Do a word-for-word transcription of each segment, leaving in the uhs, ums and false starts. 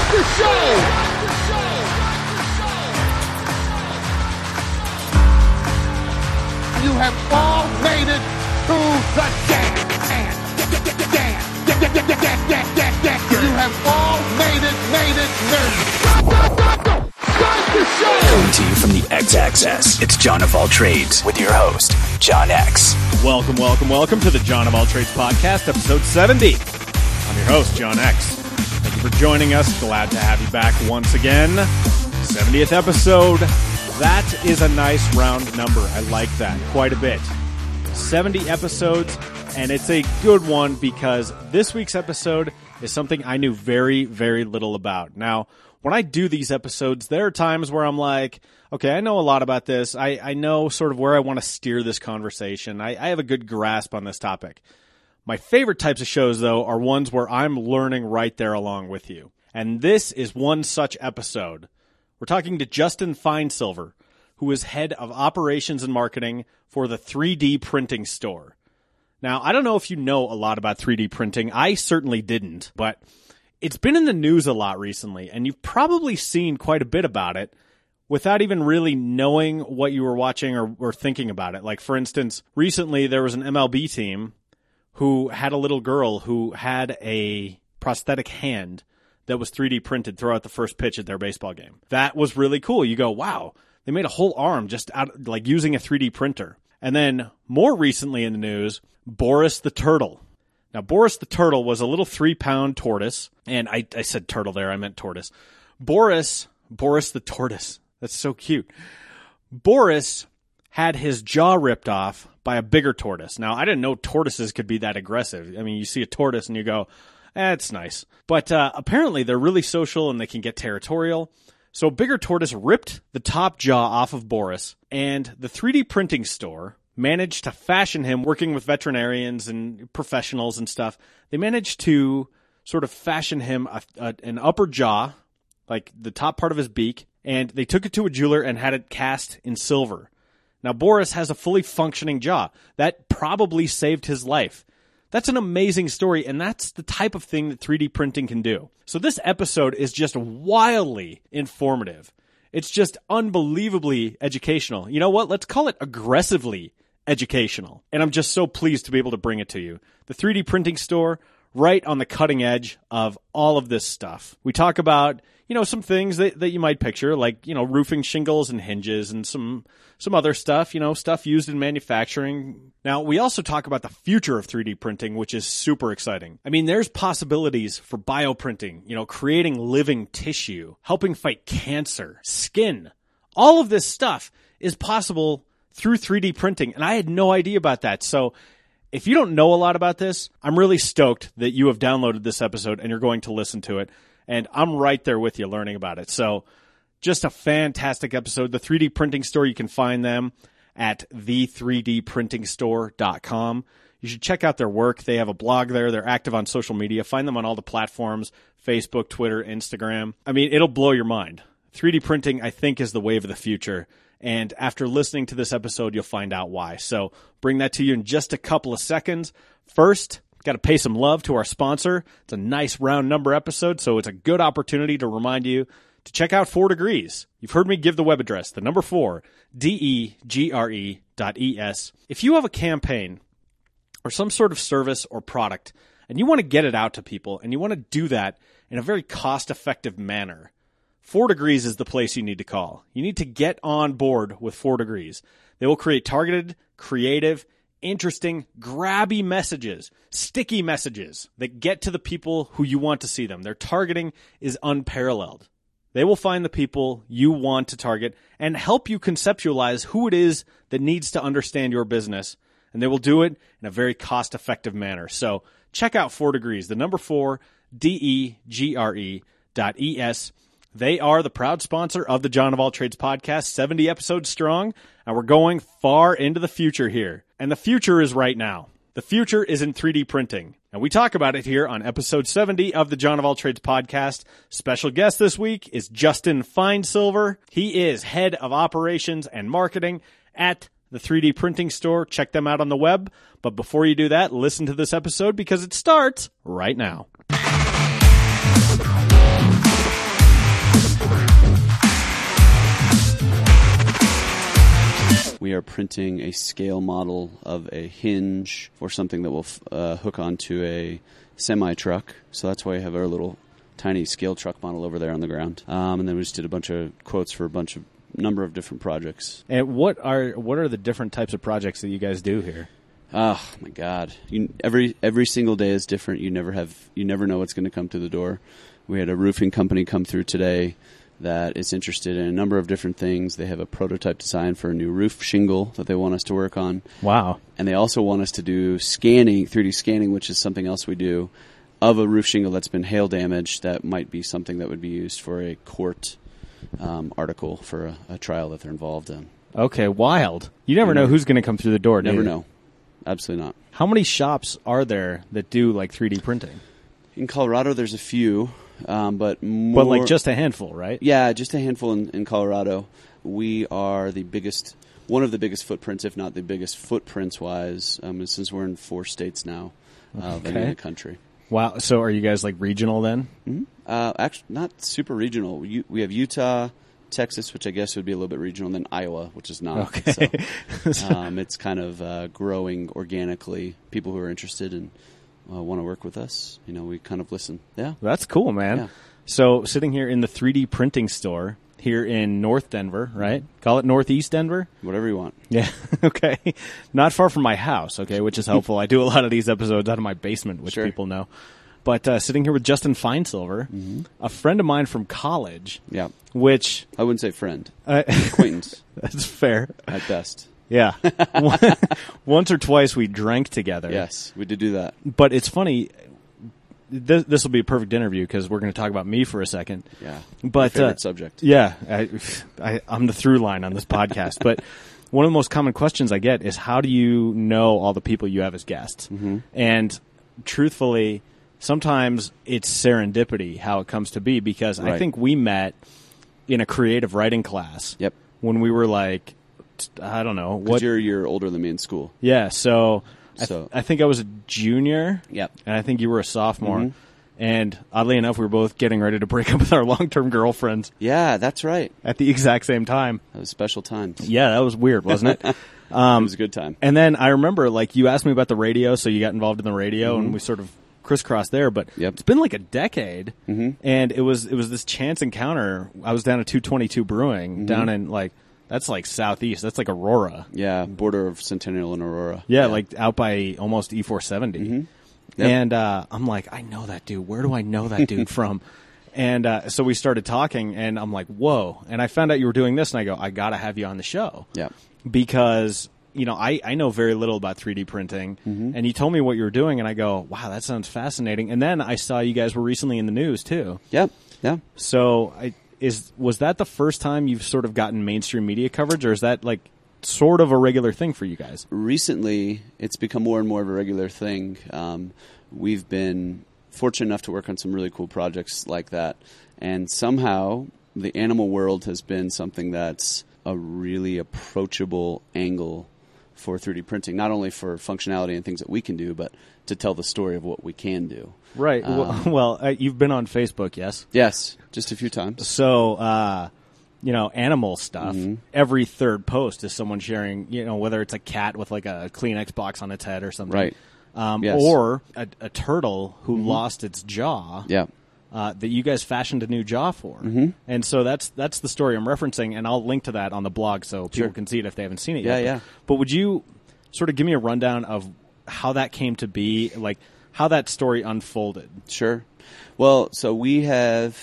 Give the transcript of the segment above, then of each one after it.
the show. You have all made it to the dance. You have all made it, made it, made it. Start the show. Coming to you from the X-Axis, it's John of All Trades with your host, John X. Welcome, welcome, welcome to the John of All Trades podcast, episode seventy. I'm your host, John X. Thank you for joining us. Glad to have you back once again. seventieth episode. That is a nice round number. I like that quite a bit. seventy episodes, and it's a good one because this week's episode is something I knew very, very little about. Now, when I do these episodes, there are times where I'm like, okay, I know a lot about this. I, I know sort of where I want to steer this conversation. I, I have a good grasp on this topic. My favorite types of shows, though, are ones where I'm learning right there along with you. And this is one such episode. We're talking to Justin Feinsilver, who is head of operations and marketing for the three D printing store. Now, I don't know if you know a lot about three D printing. I certainly didn't, but it's been in the news a lot recently, and you've probably seen quite a bit about it without even really knowing what you were watching or, or thinking about it. Like, for instance, recently there was an M L B team who had a little girl who had a prosthetic hand that was three D printed throughout the first pitch at their baseball game. That was really cool. You go, wow, they made a whole arm just out, like using a three D printer. And then more recently in the news, Boris the Turtle. Now, Boris the Turtle was a little three-pound tortoise, and I, I said turtle there, I meant tortoise. Boris, Boris the Tortoise, that's so cute. Boris had his jaw ripped off by a bigger tortoise. Now, I didn't know tortoises could be that aggressive. I mean, you see a tortoise and you go, eh, it's nice. But uh, apparently they're really social and they can get territorial. So a bigger tortoise ripped the top jaw off of Boris, and the three D printing store managed to fashion him, working with veterinarians and professionals and stuff. They managed to sort of fashion him a, a, an upper jaw, like the top part of his beak, and they took it to a jeweler and had it cast in silver. Now, Boris has a fully functioning jaw. That probably saved his life. That's an amazing story, and that's the type of thing that three D printing can do. So this episode is just wildly informative. It's just unbelievably educational. You know what? Let's call it aggressively educational. And I'm just so pleased to be able to bring it to you. The three D printing store, right on the cutting edge of all of this stuff. We talk about, you know, some things that, that you might picture, like, you know, roofing shingles and hinges and some some other stuff, you know, stuff used in manufacturing. Now, we also talk about the future of three D printing, which is super exciting. I mean, there's possibilities for bioprinting, you know, creating living tissue, helping fight cancer, skin. All of this stuff is possible through three D printing, and I had no idea about that. So if you don't know a lot about this, I'm really stoked that you have downloaded this episode and you're going to listen to it, and I'm right there with you learning about it. So just a fantastic episode. The three D printing store, you can find them at the three D printing store dot com. You should check out their work. They have a blog there. They're active on social media. Find them on all the platforms, Facebook, Twitter, Instagram. I mean, it'll blow your mind. three D printing, I think, is the wave of the future. And after listening to this episode, you'll find out why. So bring that to you in just a couple of seconds. First, got to pay some love to our sponsor. It's a nice round number episode, so it's a good opportunity to remind you to check out Four Degrees. You've heard me give the web address, the number four, D E G R E dot E S. If you have a campaign or some sort of service or product and you want to get it out to people and you want to do that in a very cost-effective manner, Four Degrees is the place you need to call. You need to get on board with Four Degrees. They will create targeted, creative, interesting, grabby messages, sticky messages that get to the people who you want to see them. Their targeting is unparalleled. They will find the people you want to target and help you conceptualize who it is that needs to understand your business, and they will do it in a very cost-effective manner. So check out Four Degrees, the number four, D E G R E dot E S. They are the proud sponsor of the John of All Trades podcast, seventy episodes strong, and we're going far into the future here. And the future is right now. The future is in three D printing. And we talk about it here on episode seventy of the John of All Trades podcast. Special guest this week is Justin Feinsilver. He is head of operations and marketing at the three D printing store. Check them out on the web. But before you do that, listen to this episode because it starts right now. are printing a scale model of a hinge or something that will uh, hook onto a semi-truck. So that's why we have our little tiny scale truck model over there on the ground. Um, and then we just did a bunch of quotes for a bunch of number of different projects. And what are what are the different types of projects that you guys do here? Oh my God! You, every every single day is different. You never have you never know what's going to come through the door. We had a roofing company come through today that is interested in a number of different things. They have a prototype design for a new roof shingle that they want us to work on. Wow! And they also want us to do scanning, three D scanning, which is something else we do, of a roof shingle that's been hail damaged. That might be something that would be used for a court um, article for a, a trial that they're involved in. Okay, wild. You never Yeah. know who's going to come through the door, do Never you? know. Absolutely not. How many shops are there that do like three D printing? In Colorado, there's a few, um, but more... But like just a handful, right? Yeah, just a handful in, in Colorado. We are the biggest, one of the biggest footprints, if not the biggest footprints-wise, um, since we're in four states now uh, of any Okay. in the country. Wow. So are you guys like regional then? Mm-hmm. Uh, actually, not super regional. We, we have Utah, Texas, which I guess would be a little bit regional, and then Iowa, which is not. Okay. So, um, it's kind of uh, growing organically. People who are interested and uh, want to work with us, you know, we kind of listen. Yeah. That's cool, man. Yeah. So sitting here in the three D printing store here in North Denver, right? Call it Northeast Denver? Whatever you want. Yeah. Okay. Not far from my house, okay, which is helpful. I do a lot of these episodes out of my basement, which Sure. people know. But uh, sitting here with Justin Feinsilver, Mm-hmm. a friend of mine from college, Yeah. which... I wouldn't say friend. Uh, Acquaintance that's fair. at best. Yeah. Once or twice we drank together. Yes, we did do that. But it's funny. This this will be a perfect interview because we're going to talk about me for a second. Yeah. But My favorite uh, subject. Yeah, I, I, I'm the through line on this podcast. But one of the most common questions I get is, how do you know all the people you have as guests? Mm-hmm. And truthfully, sometimes it's serendipity how it comes to be, because I Right. think we met in a creative writing class. Yep. When we were like, I don't know Because what. you're a year older than me in school. Yeah, so, I, th- So- I think I was a junior. Yep. And I think you were a sophomore. Mhm. And oddly enough, we were both getting ready to break up with our long-term girlfriends Yeah, that's right. at the exact same time. That was special times. Yeah, that was weird, wasn't it? it Um, was a good time. and then I remember, like, you asked me about the radio, so you got involved in the radio, and we sort of crisscrossed there. But Mm-hmm. Yep. it's been like a decade, Mhm. and it was it was this chance encounter. I was down at two twenty-two Brewing, Mm-hmm. down in, like, that's like southeast. That's like Aurora. Yeah, border of Centennial and Aurora. Yeah, like out by almost E four seventy. Mhm. Yep. And uh, I'm like, I know that dude. Where do I know that dude from? And uh, so we started talking, and I'm like, whoa. And I found out you were doing this, and I go, I got to have you on the show. Yeah. Because, you know, I, I know very little about three D printing. Mm-hmm. And you told me what you were doing, and I go, wow, that sounds fascinating. And then I saw you guys were recently in the news, too. Yep. Yeah. So I, is was that the first time you've sort of gotten mainstream media coverage, or is that, like, sort of a regular thing for you guys? Recently, it's become more and more of a regular thing. Um, we've been fortunate enough to work on some really cool projects like that. And somehow, the animal world has been something that's a really approachable angle for three D printing, not only for functionality and things that we can do, but to tell the story of what we can do. Right. Um, well, well uh, you've been on Facebook, yes? Yes, just a few times. So, uh, you know, animal stuff. Mm-hmm. Every third post is someone sharing, you know, whether it's a cat with like a Kleenex box on its head or something. Right. Um, Yes. Or a, a turtle who lost its jaw. Yeah. Uh, that you guys fashioned a new jaw for. Mm-hmm. And so that's that's the story I'm referencing, and I'll link to that on the blog so people Sure. can see it if they haven't seen it Yeah, yet. yeah. But, but would you sort of give me a rundown of how that came to be, like how that story unfolded? Sure. Well, so we have,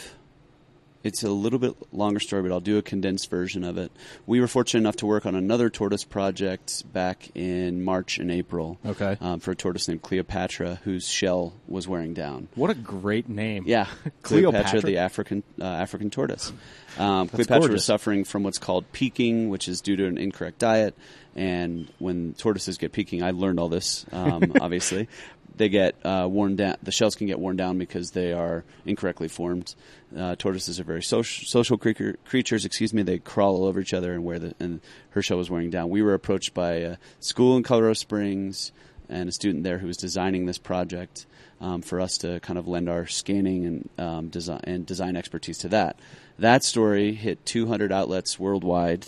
it's a little bit longer story, but I'll do a condensed version of it. We were fortunate enough to work on another tortoise project back in March and April. Okay. Um, for a tortoise named Cleopatra, whose shell was wearing down. What a great name. Yeah, Cleopatra? Cleopatra, the African uh, African tortoise. Um, Cleopatra gorgeous. was suffering from what's called peaking, which is due to an incorrect diet. And when tortoises get peaking, I learned all this, um, obviously. They get uh, worn down. The shells can get worn down because they are incorrectly formed. Uh, tortoises are very social, social creature, creatures. Excuse me. They crawl all over each other, and wear the. And her shell was wearing down. We were approached by a school in Colorado Springs and a student there who was designing this project um, for us to kind of lend our scanning and um, design and design expertise to that. That story hit two hundred outlets worldwide.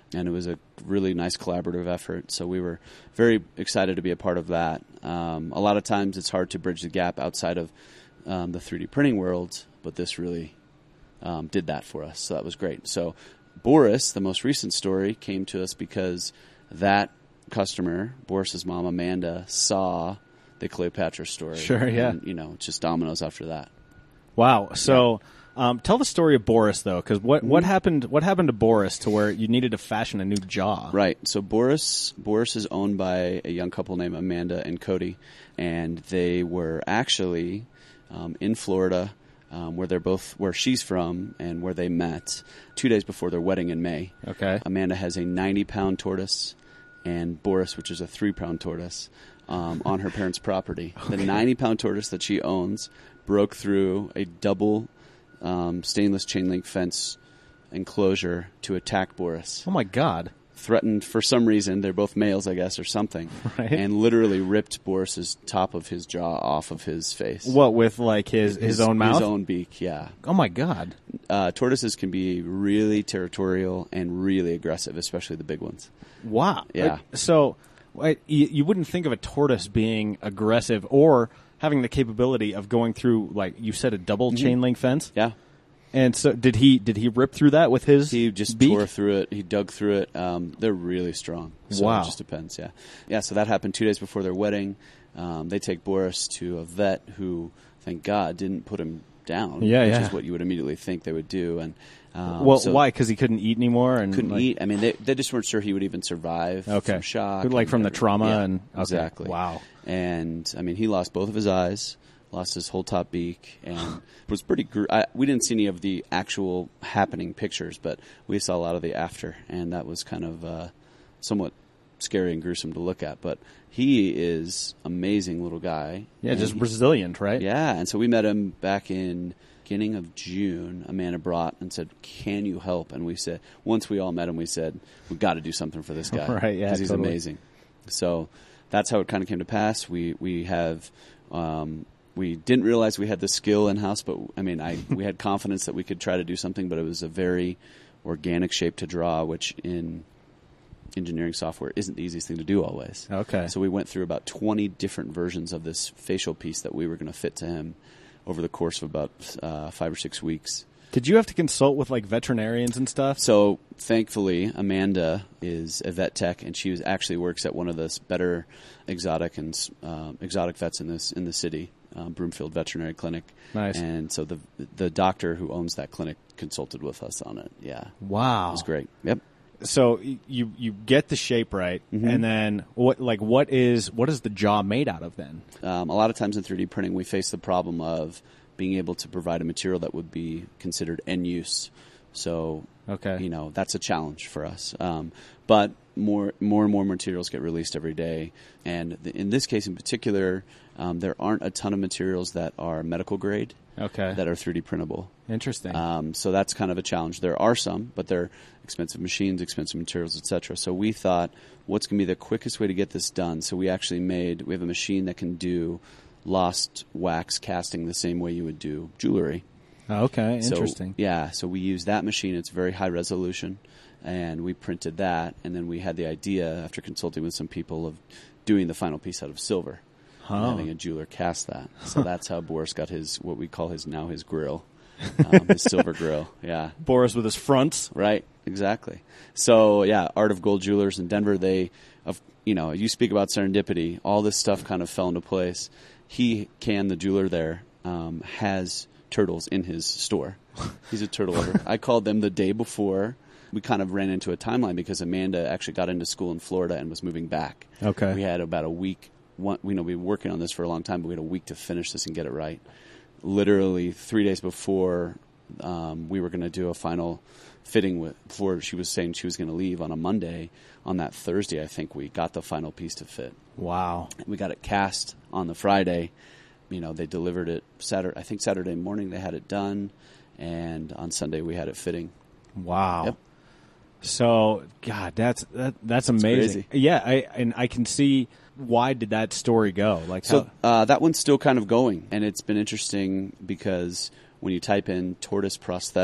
and it was a really nice collaborative effort. So we were very excited to be a part of that. Um, a lot of times it's hard to bridge the gap outside of um, the three D printing world, but this really um, did that for us. So that was great. So Boris, the most recent story, came to us because that customer, Boris's mom, Amanda, saw the Cleopatra story. Sure, yeah. And, you know, it's just dominoes after that. Wow. So um, tell the story of Boris, though, because what, what happened What happened to Boris to where you needed to fashion a new jaw? Right. So Boris Boris is owned by a young couple named Amanda and Cody, and they were actually um, in Florida, um, where they're both where she's from and where they met two days before their wedding in May. Okay. Amanda has a ninety pound tortoise, and Boris, which is a three pound tortoise, um, on her parents' property. Okay. The ninety pound tortoise that she owns broke through a double um, stainless chain link fence enclosure to attack Boris. Oh my God. Threatened for some reason, they're both males, I guess, or something, right. And literally ripped Boris's top of his jaw off of his face. What, with like his, his, his own mouth? His own beak, yeah. Oh my God. Uh, tortoises can be really territorial and really aggressive, especially the big ones. Wow. Yeah. Uh, so uh, you, you wouldn't think of a tortoise being aggressive or having the capability of going through, like you said, a double mm-hmm. chain link fence? Yeah. And so did he Did he rip through that with his He just beak? tore through it. He dug through it. Um, they're really strong. So wow. It just depends, yeah. Yeah, so that happened two days before their wedding. Um, they take Boris to a vet who, thank God, didn't put him down, yeah, which yeah. is what you would immediately think they would do. And um, Well, so why? Because he couldn't eat anymore? and Couldn't like, eat. I mean, they, they just weren't sure he would even survive okay. from shock. Like from the everything. trauma? Yeah, and okay. Exactly. Wow. And, I mean, he lost both of his eyes. Lost his whole top beak, and it was pretty. Gr- I, we didn't see any of the actual happening pictures, but we saw a lot of the after, and that was kind of uh, somewhat scary and gruesome to look at. But he is amazing little guy. Yeah, just he, resilient, right? Yeah, and so we met him back in beginning of June. Amanda brought and said, "Can you help?" And we said, once we all met him, we said, "We've got to do something for this guy, right? Yeah, because he's totally. amazing." So that's how it kind of came to pass. We we have. Um, We didn't realize we had the skill in-house, but, I mean, I we had confidence that we could try to do something, but it was a very organic shape to draw, which in engineering software isn't the easiest thing to do always. Okay. So we went through about twenty different versions of this facial piece that we were going to fit to him over the course of about uh, five or six weeks. Did you have to consult with, like, veterinarians and stuff? So, thankfully, Amanda is a vet tech, and she was, actually works at one of the better exotic and uh, exotic vets in this in the city. Um, Broomfield Veterinary Clinic. Nice. And so the the doctor who owns that clinic consulted with us on it. Yeah. Wow. It was great. Yep. So you you get the shape right, mm-hmm. and then what like what is what is the jaw made out of then? Um, a lot of times in three D printing, we face the problem of being able to provide a material that would be considered end use. So, okay. you know, that's a challenge for us. Um, but more more and more materials get released every day. And the, in this case in particular, um, there aren't a ton of materials that are medical grade okay. that are three D printable. Interesting. Um, so that's kind of a challenge. There are some, but they're expensive machines, expensive materials, et cetera. So we thought, what's going to be the quickest way to get this done? So we actually made, we have a machine that can do lost wax casting the same way you would do jewelry. Okay, interesting. So, yeah, so we use that machine. It's very high resolution, and we printed that, and then we had the idea, after consulting with some people, of doing the final piece out of silver, oh. and having a jeweler cast that. So that's how Boris got his, what we call his now his grill, um, his silver grill. Yeah, Boris with his fronts. Right, exactly. So yeah, Art of Gold Jewelers in Denver. They, of you know, you speak about serendipity. All this stuff kind of fell into place. He, Can, the jeweler there, um, has turtles in his store. He's a turtle lover. I called them the day before. We kind of ran into a timeline because Amanda actually got into school in Florida and was moving back. Okay. We had about a week. One, we know we've been working on this for a long time, but we had a week to finish this and get it right. Literally three days before um, we were going to do a final fitting with, before she was saying she was going to leave on a Monday, on that Thursday, I think we got the final piece to fit. Wow. We got it cast on the Friday. You know, they delivered it Saturday. I think Saturday morning they had it done, and on Sunday we had it fitting. Wow. Yep. So, God, that's that, that's amazing. Crazy. Yeah, I, and I can see why did that story go? Like, so how- uh, that one's still kind of going, and it's been interesting because when you type in tortoise prosthetic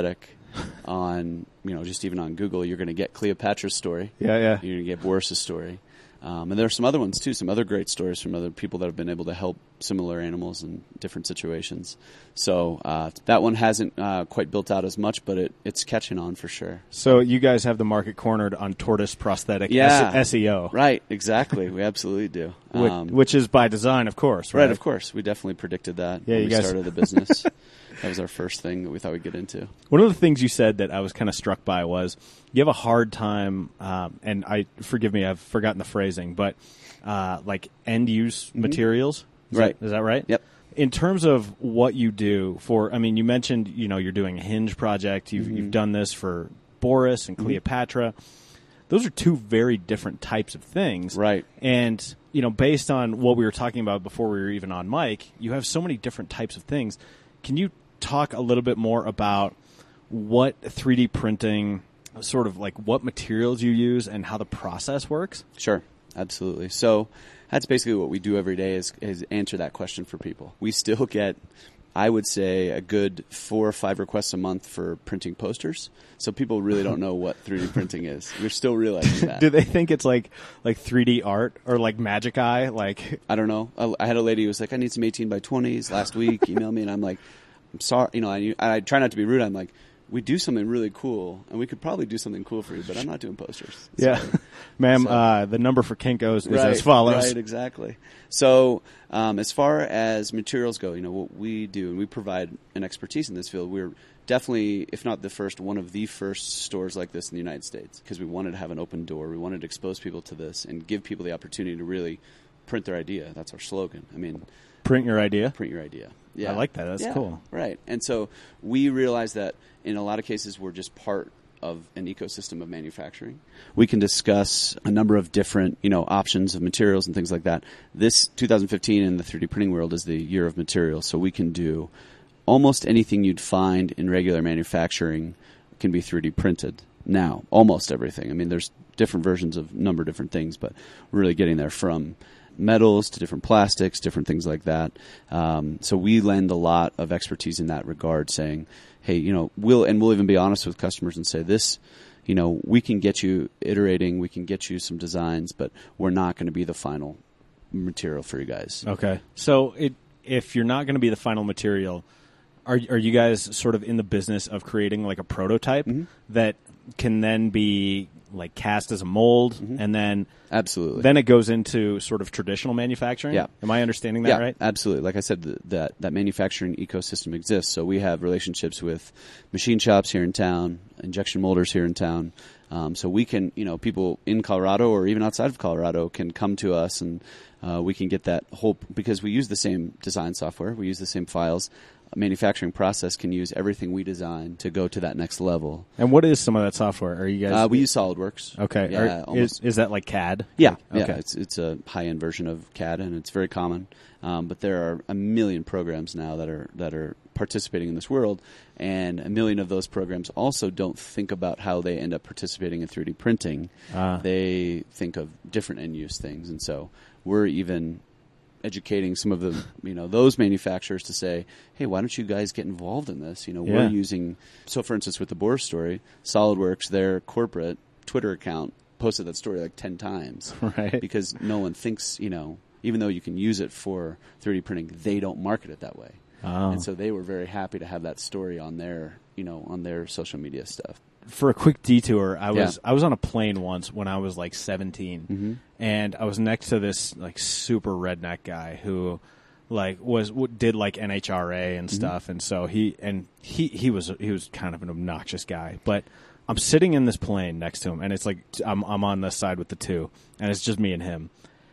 on, you know, just even on Google, you're going to get Cleopatra's story. Yeah, yeah. You're going to get Boris's story. Um, and there are some other ones, too, some other great stories from other people that have been able to help similar animals in different situations. So uh, that one hasn't uh, quite built out as much, but it, it's catching on for sure. So you guys have the market cornered on tortoise prosthetic Yeah. S E O. Right, exactly. We absolutely do. Which, Um, which is by design, of course, right? right, of course. We definitely predicted that Yeah, when you we guys- started the business. That was our first thing that we thought we'd get into. One of the things you said that I was kind of struck by was you have a hard time, um, and I forgive me, I've forgotten the phrasing, but uh, like end-use materials. Is Right. That, is that right? Yep. In terms of what you do for, I mean, you mentioned, you know, you're doing a hinge project. You've, Mm-hmm. you've done this for Boris and Cleopatra. Those are two very different types of things. Right. And, you know, based on what we were talking about before we were even on mic, you have so many different types of things. Can you talk a little bit more about what three D printing, sort of like what materials you use and how the process works? Sure, absolutely. So that's basically what we do every day is, is answer that question for people. We still get, I would say, a good four or five requests a month for printing posters. So people really don't know what three D printing is. We're still realizing that. Do they think it's like like three D art or like Magic Eye? Like, I don't know. I, I had a lady who was like, I need some eighteen by twenties last week. Email me. And I'm like, I'm sorry. You know, I, I try not to be rude. I'm like, we do something really cool, and we could probably do something cool for you, but I'm not doing posters. yeah, So- ma'am, so- uh, the number for Kinko's is right, as follows. Right, exactly. So um, as far as materials go, you know, what we do, and we provide an expertise in this field, we're definitely, if not the first, one of the first stores like this in the United States, because we wanted to have an open door. We wanted to expose people to this and give people the opportunity to really print their idea. That's our slogan. I mean, Print your idea. print your idea. Yeah. I like that. That's Yeah, cool. Right. And so we realize that in a lot of cases we're just part of an ecosystem of manufacturing. We can discuss a number of different, you know, options of materials and things like that. This two thousand fifteen in the three D printing world is the year of materials, so we can do almost anything you'd find in regular manufacturing can be three D printed now. Almost everything. I mean, there's different versions of a number of different things, but we're really getting there from metals to different plastics, different things like that. Um, so we lend a lot of expertise in that regard, saying, hey, you know, we'll, and we'll even be honest with customers and say this, you know, we can get you iterating, we can get you some designs, but we're not going to be the final material for you guys. Okay. So it, if you're not going to be the final material, are are you guys sort of in the business of creating like a prototype Mm-hmm. that can then be like cast as a mold and then Absolutely. then it goes into sort of traditional manufacturing? Yeah. Am I understanding that yeah, right? absolutely. Like I said, th- that that manufacturing ecosystem exists. So we have relationships with machine shops here in town, injection molders here in town. Um, so we can, you know, people in Colorado or even outside of Colorado can come to us and uh, we can get that whole, because we use the same design software, we use the same files. A manufacturing process can use everything we design to go to that next level. And what is some of that software? Are you guys Uh, we use SolidWorks. Okay. Yeah, Are- almost. is, is that like C A D? Yeah, Like- yeah. Okay. It's it's a high end version of C A D, and it's very common. Um, but there are a million programs now that are that are participating in this world, and a million of those programs also don't think about how they end up participating in three D printing. Ah. They think of different end use things, and so we're even educating some of the you know those manufacturers to say, hey, why don't you guys get involved in this? You know, Yeah. we're using, so for instance with the Boris story, SolidWorks, their corporate Twitter account posted that story like ten times. Right. Because no one thinks, you know, even though you can use it for three D printing, they don't market it that way. Oh. And so they were very happy to have that story on their, you know, on their social media stuff. For a quick detour, I was Yeah. I was on a plane once when I was like seventeen, Mm-hmm. and I was next to this like super redneck guy who like was w- did like N H R A and stuff, and so he and he he was he was kind of an obnoxious guy, but I'm sitting in this plane next to him, and it's like I'm I'm on this side with the two, and it's just me and him,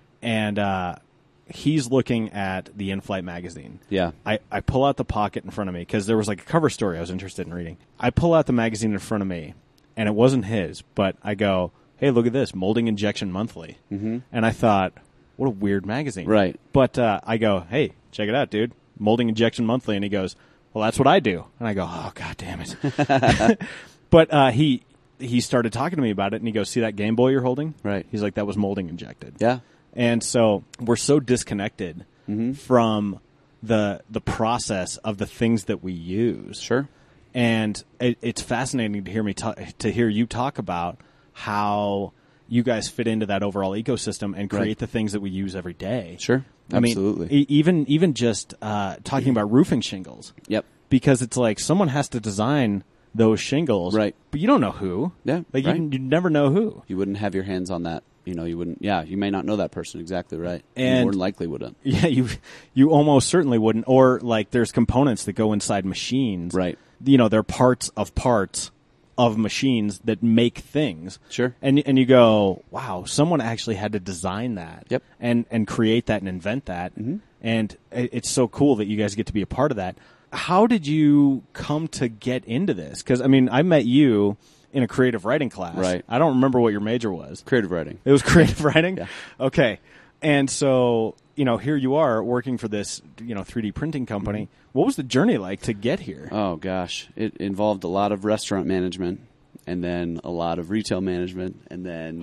and uh, he's looking at the in-flight magazine. Yeah. I, I pull out the pocket in front of me because there was like a cover story I was interested in reading. I pull out the magazine in front of me, and it wasn't his, but I go, hey, look at this, Molding Injection Monthly. Mm-hmm. And I thought, what a weird magazine. Right. But uh, I go, hey, check it out, dude, Molding Injection Monthly. And he goes, well, that's what I do. And I go, oh, God damn it. But uh, he he started talking to me about it, and he goes, see that Game Boy you're holding? Right. He's like, that was molding injected. Yeah. And so we're so disconnected from the the process of the things that we use. Sure. And it, it's fascinating to hear me talk, to hear you talk about how you guys fit into that overall ecosystem and create Right. the things that we use every day. Sure. I mean, Absolutely. e- even even just uh, talking about roofing shingles. Yep. Because it's like someone has to design those shingles, Right. But you don't know who. Yeah, like right. you, you never know who. You wouldn't have your hands on that. You know, you wouldn't. Yeah, you may not know that person exactly, right? And- you more than likely wouldn't. Yeah, you you almost certainly wouldn't. Or like, there's components that go inside machines, Right. You know, they're parts of parts of machines that make things. Sure. And and you go, wow, someone actually had to design that. Yep. And and create that and invent that. Mm-hmm. And it, it's so cool that you guys get to be a part of that. How did you come to get into this? Because, I mean, I met you in a creative writing class. Right. I don't remember what your major was. Creative writing. It was creative writing? Yeah. Okay. And so, you know, here you are working for this, you know, three D printing company. Mm-hmm. What was the journey like to get here? Oh, gosh. It involved a lot of restaurant management and then a lot of retail management and then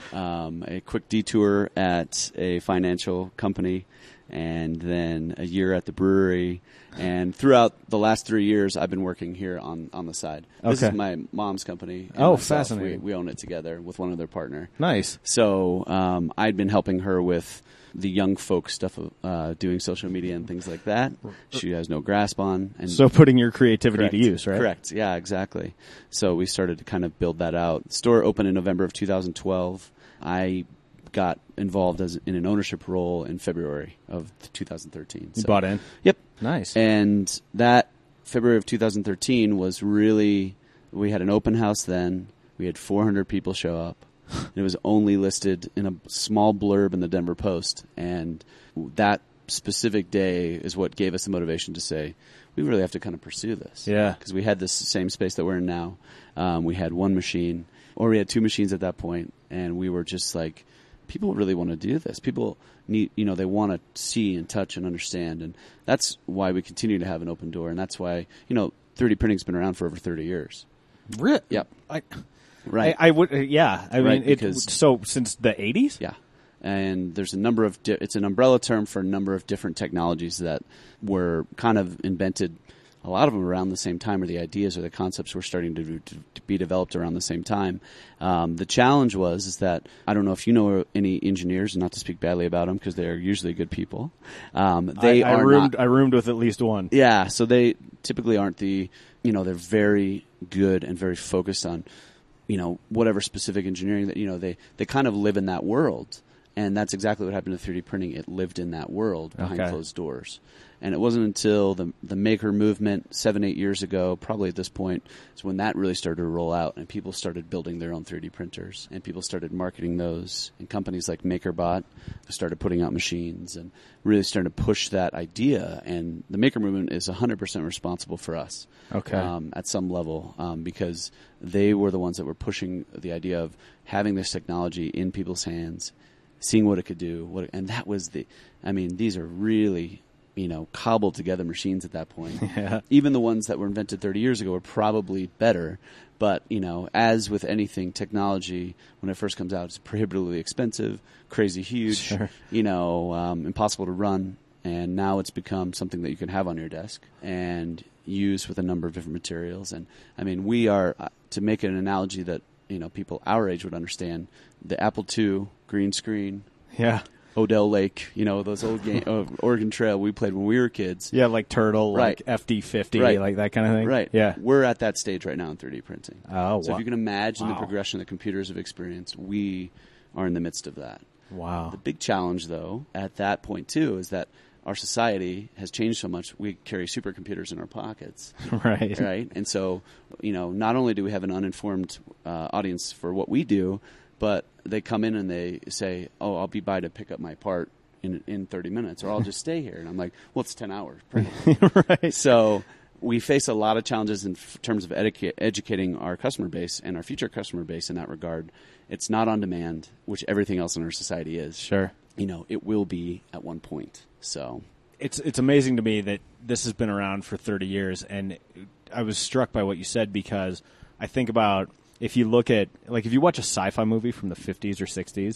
um, a quick detour at a financial company and then a year at the brewery. And throughout the last three years, I've been working here on, on the side. This Okay. is my mom's company. and Oh, myself. fascinating. We, we own it together with one other partner. Nice. So um, I'd been helping her with the young folk stuff, of, uh, doing social media and things like that. She has no grasp on. And So putting your creativity correct, to use, right? Correct. Yeah, exactly. So we started to kind of build that out. The store opened in November of two thousand twelve. I got involved as in an ownership role in February of two thousand thirteen. You So- bought in? Yep. Nice. And that February of two thousand thirteen was really, we had an open house then. We had four hundred people show up. It was only listed in a small blurb in the Denver Post. And that specific day is what gave us the motivation to say, we really have to kind of pursue this. Yeah. Because we had this same space that we're in now. Um, we had one machine, or we had two machines at that point, and we were just like, people really want to do this. People need, you know, they want to see and touch and understand. And that's why we continue to have an open door. And that's why, you know, three D printing's been around for over thirty years. Re- Yep. I, Right. I, I would, uh, yeah. I Right, mean, it, because- so since the eighties? Yeah. And there's a number of, di- it's an umbrella term for a number of different technologies that were kind of invented, a lot of them around the same time, or the ideas or the concepts were starting to, to, to be developed around the same time. Um, the challenge was is that, I don't know if you know any engineers, and not to speak badly about them because they're usually good people. Um, they I, I are roomed, not, I roomed with at least one. yeah, so they typically aren't the, you know, they're very good and very focused on, you know, whatever specific engineering that, you know, they, they kind of live in that world. And that's exactly what happened to three D printing. It lived in that world behind Okay. closed doors. And it wasn't until the the maker movement seven, eight years ago, probably at this point, is when that really started to roll out and people started building their own three D printers and people started marketing those. And companies like MakerBot started putting out machines and really started to push that idea. And the maker movement is one hundred percent responsible for us. Okay. Um, at some level, um, because they were the ones that were pushing the idea of having this technology in people's hands, seeing what it could do, what, and that was the, I mean, these are really, you know, cobbled together machines at that point. Yeah. Even the ones that were invented thirty years ago were probably better, but, you know, as with anything, technology, when it first comes out, it's prohibitively expensive, crazy huge, Sure. you know, um, impossible to run, and now it's become something that you can have on your desk and use with a number of different materials. And, I mean, we are, uh, to make an analogy that, you know, people our age would understand, the Apple two, green screen, Yeah. Odell Lake, you know, those old game, uh, Oregon Trail we played when we were kids. Yeah, like Turtle, Right. like F D fifty, Right. like that kind of thing. Right. Yeah. We're at that stage right now in three D printing. Oh, So wow. if you can imagine the Wow. progression that computers have experienced, we are in the midst of that. Wow. The big challenge, though, at that point, too, is that our society has changed so much, we carry supercomputers in our pockets. Right. Right? And so, you know, not only do we have an uninformed uh, audience for what we do, but they come in and they say, oh, I'll be by to pick up my part in in thirty minutes, or I'll just stay here. And I'm like, well, it's ten hours. Right. So we face a lot of challenges in f- terms of educa- educating our customer base and our future customer base in that regard. It's not on demand, which everything else in our society is. Sure. You know, it will be at one point. So It's it's amazing to me that this has been around for thirty years, and I was struck by what you said because I think about if you look at, like, if you watch a sci-fi movie from the fifties or sixties,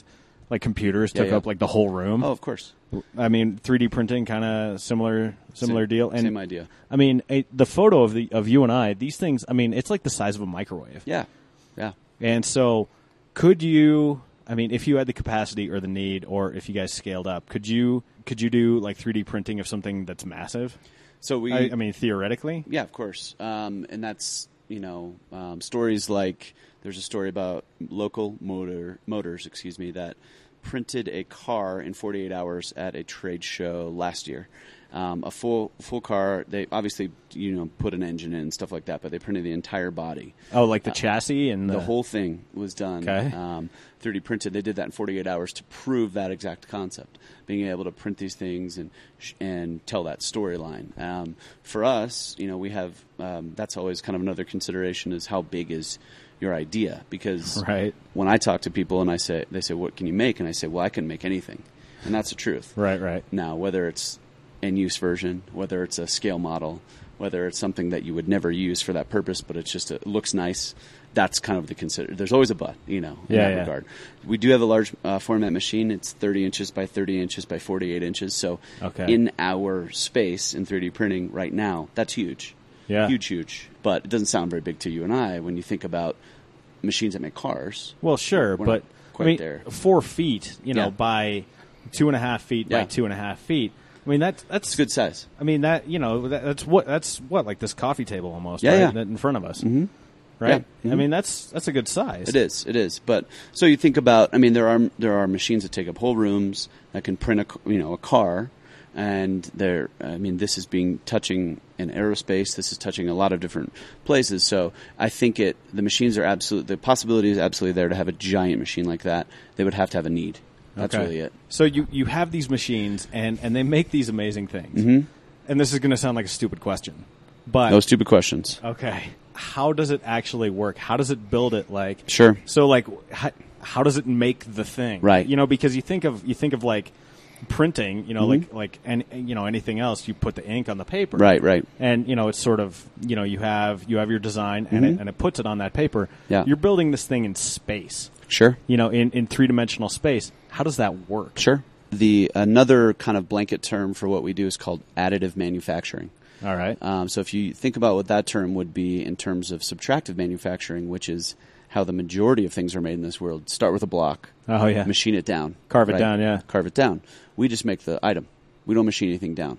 like computers Yeah, took yeah. up like the whole room. Oh, of course. I mean, three D printing kind of similar similar Same- deal. And same idea. I mean, a, the photo of the of you and I, these things. I mean, it's like the size of a microwave. Yeah, yeah. And so, could you? I mean, if you had the capacity or the need, or if you guys scaled up, could you could you do like three D printing of something that's massive? So we, I, I mean, theoretically. yeah, of course. Um, and that's you know um, stories like there's a story about local motor motors, excuse me, that printed a car in forty-eight hours at a trade show last year. Um, a full full car. They obviously you know put an engine in and stuff like that, but they printed the entire body. Oh, like the chassis and the, The whole thing was done Okay. um, three D printed. They did that in forty-eight hours to prove that exact concept, being able to print these things and sh- and tell that storyline. Um, for us, you know, we have um, that's always kind of another consideration is how big is your idea, because Right. when I talk to people and I say they say what can you make, and I say well I can make anything, and that's the truth. Right, right. Now, whether it's end use version, whether it's a scale model, whether it's something that you would never use for that purpose, but it's just a, it looks nice. That's kind of the consider. There's always a but, you know, in Yeah, that yeah. regard. We do have a large uh, format machine. It's thirty inches by thirty inches by forty-eight inches. So Okay. in our space in three D printing right now, that's huge. Yeah. Huge, huge. But it doesn't sound very big to you and I when you think about machines that make cars. Well, sure, We're but not quite I mean, there. four feet, you know, Yeah. by two and a half feet by Yeah. two and a half feet. I mean, that's that's It's a good size. I mean, that you know, that, that's what that's what like this coffee table almost, Yeah, right? yeah. That in front of us, mm-hmm. right? Yeah. I mean, that's that's a good size. It is. It is. But so you think about. I mean, there are there are machines that take up whole rooms that can print a c- you know a car, and they're. I mean, this is being touching in aerospace. This is touching a lot of different places. So I think it. The machines are absolute. The possibility is absolutely there to have a giant machine like that. They would have to have a need. That's Okay. really it. So you you have these machines, and and they make these amazing things. Mm-hmm. And this is going to sound like a stupid question, but No stupid questions. okay, how does it actually work? How does it build it? Like Sure. So like how, how does it make the thing? Right. You know, because you think of you think of like printing, you know, like like and you know anything else, you put the ink on the paper. Right. Right. And you know, it's sort of you know you have you have your design and it, and it puts it on that paper. Yeah. You're building this thing in space. Sure. You know, in in three dimensional space. How does that work? Sure. The another kind of blanket term for what we do is called additive manufacturing. All right. Um, so if you think about what that term would be in terms of subtractive manufacturing, which is how the majority of things are made in this world, start with a block, Oh yeah. machine it down. Carve it right? down, yeah. Carve it down. We just make the item. We don't machine anything down.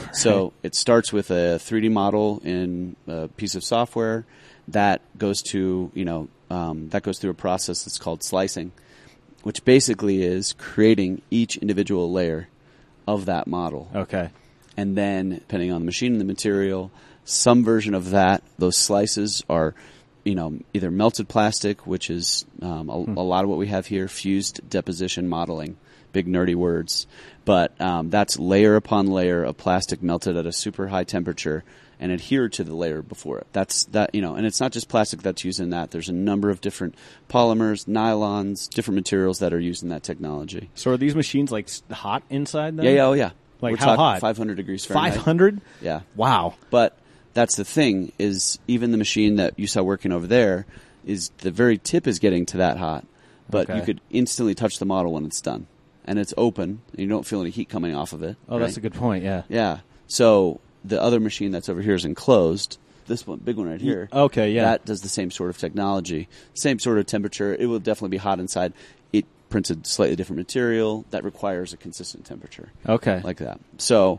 So it starts with a three D model in a piece of software that goes to, you know, um, that goes through a process that's called slicing, which basically is creating each individual layer of that model. Okay. And then, depending on the machine and the material, some version of that, those slices are, you know, either melted plastic, which is um, a, a lot of what we have here, fused deposition modeling, big nerdy words. But um, that's layer upon layer of plastic melted at a super high temperature and adhere to the layer before it. That's that, you know, and it's not just plastic that's used in that. There's a number of different polymers, nylons, different materials that are used in that technology. So are these machines like s- hot inside then? Yeah, yeah, oh yeah. Like We're how talking hot? five hundred degrees Fahrenheit. five hundred? Yeah. Wow. But that's the thing is even the machine that you saw working over there is the very tip is getting to that hot, but Okay. you could instantly touch the model when it's done, and it's open. And you don't feel any heat coming off of it. Oh, that's a good point. Yeah. Yeah. So the other machine that's over here is enclosed. This one, big one right here. okay, yeah. That does the same sort of technology, same sort of temperature. It will definitely be hot inside. It prints a slightly different material that requires a consistent temperature. Okay. Like that. So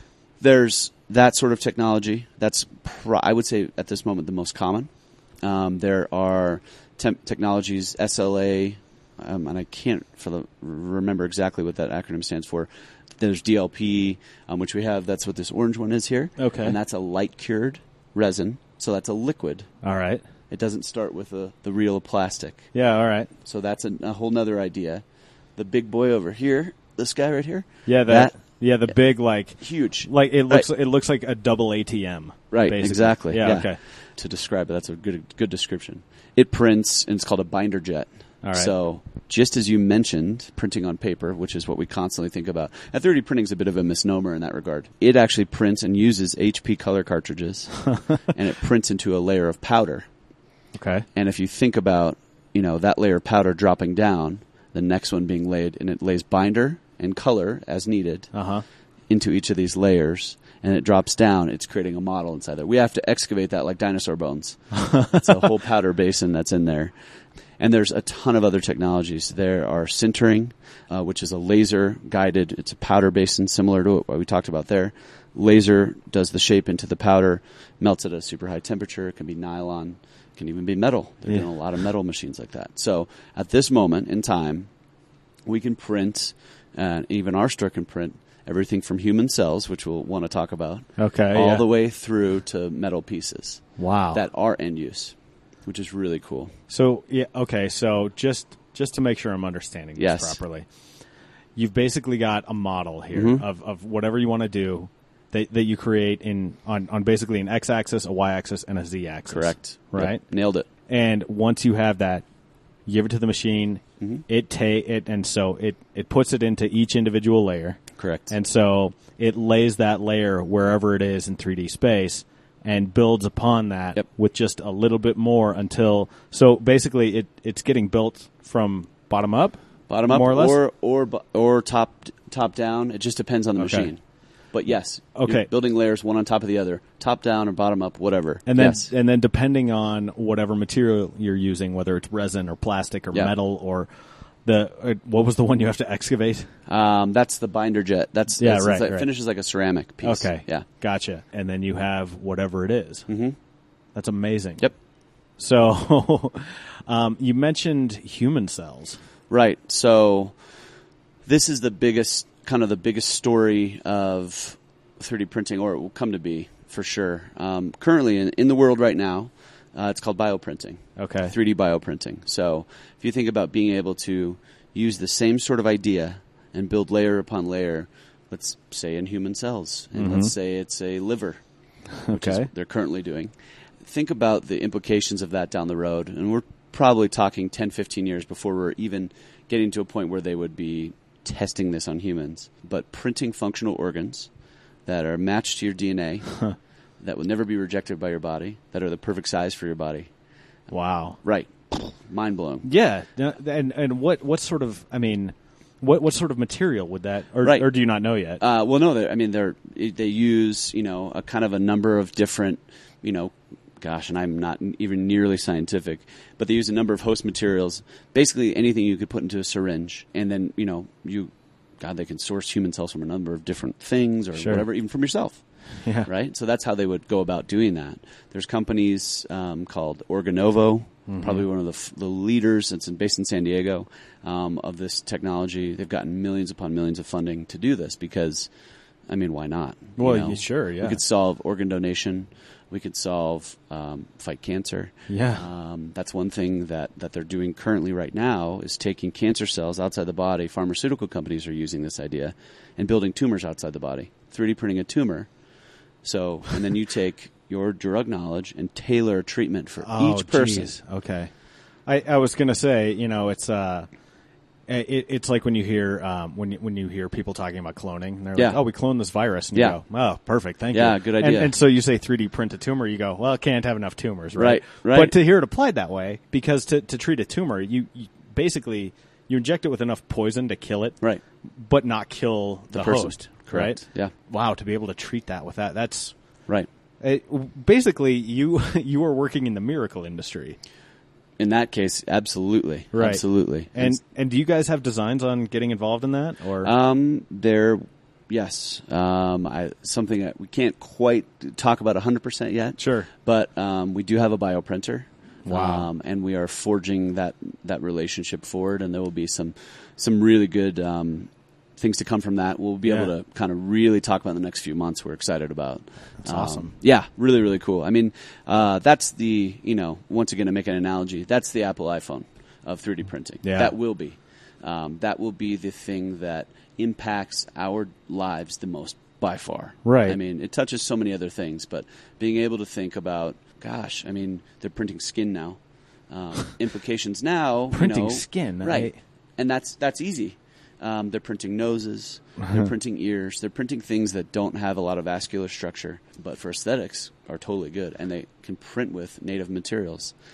there's that sort of technology. That's, pro- I would say, at this moment, the most common. Um, there are temp- technologies, S L A, um, and I can't for the, remember exactly what that acronym stands for. There's D L P, um, which we have. That's what this orange one is here. Okay. And that's a light-cured resin. So that's a liquid. All right. It doesn't start with a, the real plastic. Yeah, all right. So that's a, a whole nother idea. The big boy over here, this guy right here. Yeah, that, yeah, the big like Huge. like it looks Right. it looks like a double A T M. Right, basically. exactly. Yeah, okay. To describe it, that's a good good description. It prints, and it's called a binder jet. All right. So just as you mentioned, printing on paper, which is what we constantly think about, and three D printing is a bit of a misnomer in that regard. It actually prints and uses H P color cartridges, and it prints into a layer of powder. Okay. And if you think about, you know, that layer of powder dropping down, the next one being laid, and it lays binder and color as needed Uh-huh. into each of these layers, and it drops down. It's creating a model inside there. We have to excavate that like dinosaur bones. It's a whole powder basin that's in there. And there's a ton of other technologies. There are sintering, uh, which is a laser-guided, it's a powder basin similar to what we talked about there. Laser does the shape into the powder, melts at a super high temperature. It can be nylon. It can even be metal. They're Yeah. doing a lot of metal machines like that. So at this moment in time, we can print, uh, even our store can print, everything from human cells, which we'll want to talk about, Okay. all yeah. the way through to metal pieces Wow. that are end use, which is really cool. So yeah, okay. So just just to make sure I'm understanding this Yes. properly, you've basically got a model here Mhm. of, of whatever you want to do that that you create in on, on basically an x-axis, a y-axis, and a z-axis. Correct. Right. Yep. Nailed it. And once you have that, you give it to the machine. Mhm. It ta- it and so it it puts it into each individual layer. Correct. And so it lays that layer wherever it is in three D space and builds upon that Yep. with just a little bit more until so basically it it's getting built from bottom up, Bottom up more or less. or or bu- or top top down. It just depends on the Okay. machine. But yes, Okay. you're building layers one on top of the other, top down or bottom up, whatever. and then yes. and then depending on whatever material you're using, whether it's resin or plastic or Yeah. metal or the uh, what was the one you have to excavate? Um, that's the binder jet. That's Yeah, that's, right, It right. finishes like a ceramic piece. Okay, Yeah. gotcha. And then you have whatever it is. Mm-hmm. That's amazing. Yep. So um, you mentioned human cells. Right. So this is the biggest, kind of the biggest story of three D printing, or it will come to be for sure. Um, currently in, in the world right now, uh, it's called bioprinting. Okay. three D bioprinting. So if you think about being able to use the same sort of idea and build layer upon layer, let's say in human cells, and Mhm. let's say it's a liver, which is Okay. what they're currently doing. Think about the implications of that down the road, and we're probably talking ten, fifteen years before we're even getting to a point where they would be testing this on humans. But printing functional organs that are matched to your D N A, that will never be rejected by your body, that are the perfect size for your body. Wow. Right. Mind blown. Yeah. Now, And and what what sort of I mean, what what sort of material would that or Right. or do you not know yet? Uh, well, no, they're- I mean, they're, they use, you know, a kind of a number of different, you know, gosh, and I'm not even nearly scientific, but they use a number of host materials, basically anything you could put into a syringe, and then, you know, you, God, they can source human cells from a number of different things or Sure. whatever, even from yourself. Yeah. Right? So that's how they would go about doing that. There's companies um, called Organovo, Mm-hmm. probably one of the, f- the leaders. It's in, based in San Diego um, of this technology. They've gotten millions upon millions of funding to do this because, I mean, why not? You Well, know? you- sure, yeah. We could solve organ donation. We could solve um, fight cancer. Yeah. Um, that's one thing that, that they're doing currently right now is taking cancer cells outside the body. Pharmaceutical companies are using this idea and building tumors outside the body. three D printing a tumor. So, and then you take your drug knowledge and tailor a treatment for Oh, each person. geez. Okay. I, I was gonna say, you know, it's uh, it, it's like when you hear um, when you, when you hear people talking about cloning, and they're Yeah. like, "Oh, we cloned this virus," and Yeah. you go, "Oh, perfect, thank Yeah, you." good And- idea. And, so you say three D print a tumor, you go, "Well, it can't have enough tumors, right?" Right, right. But to hear it applied that way, because to to treat a tumor, you, you basically you inject it with enough poison to kill it, Right. but not kill the, The person. host, Correct. right? Yeah. Wow, to be able to treat that with that, that's Right. it, basically you you are working in the miracle industry. In that case, absolutely. Right. Absolutely. And and do you guys have designs on getting involved in that, or Um, there, yes. Um, I, something that we can't quite talk about one hundred percent yet. Sure. But um, we do have a bioprinter. Wow. Um, and we are forging that, that relationship forward, and there will be some, some really good um, things to come from that. We'll be able Yeah. to kind of really talk about in the next few months. We're excited about. That's Um, awesome. Yeah, really, really cool. I mean, uh, that's the, you know, once again to make an analogy, that's the Apple iPhone of three D printing. Yeah. That will be. Um, that will be the thing that impacts our lives the most by far. Right. I mean, it touches so many other things, but being able to think about, gosh, I mean, they're printing skin now. Um, implications now. you Printing know, skin, right? I- And that's that's easy. Um, they're printing noses, they're printing ears, they're printing things that don't have a lot of vascular structure, but for aesthetics are totally good, and they can print with native materials.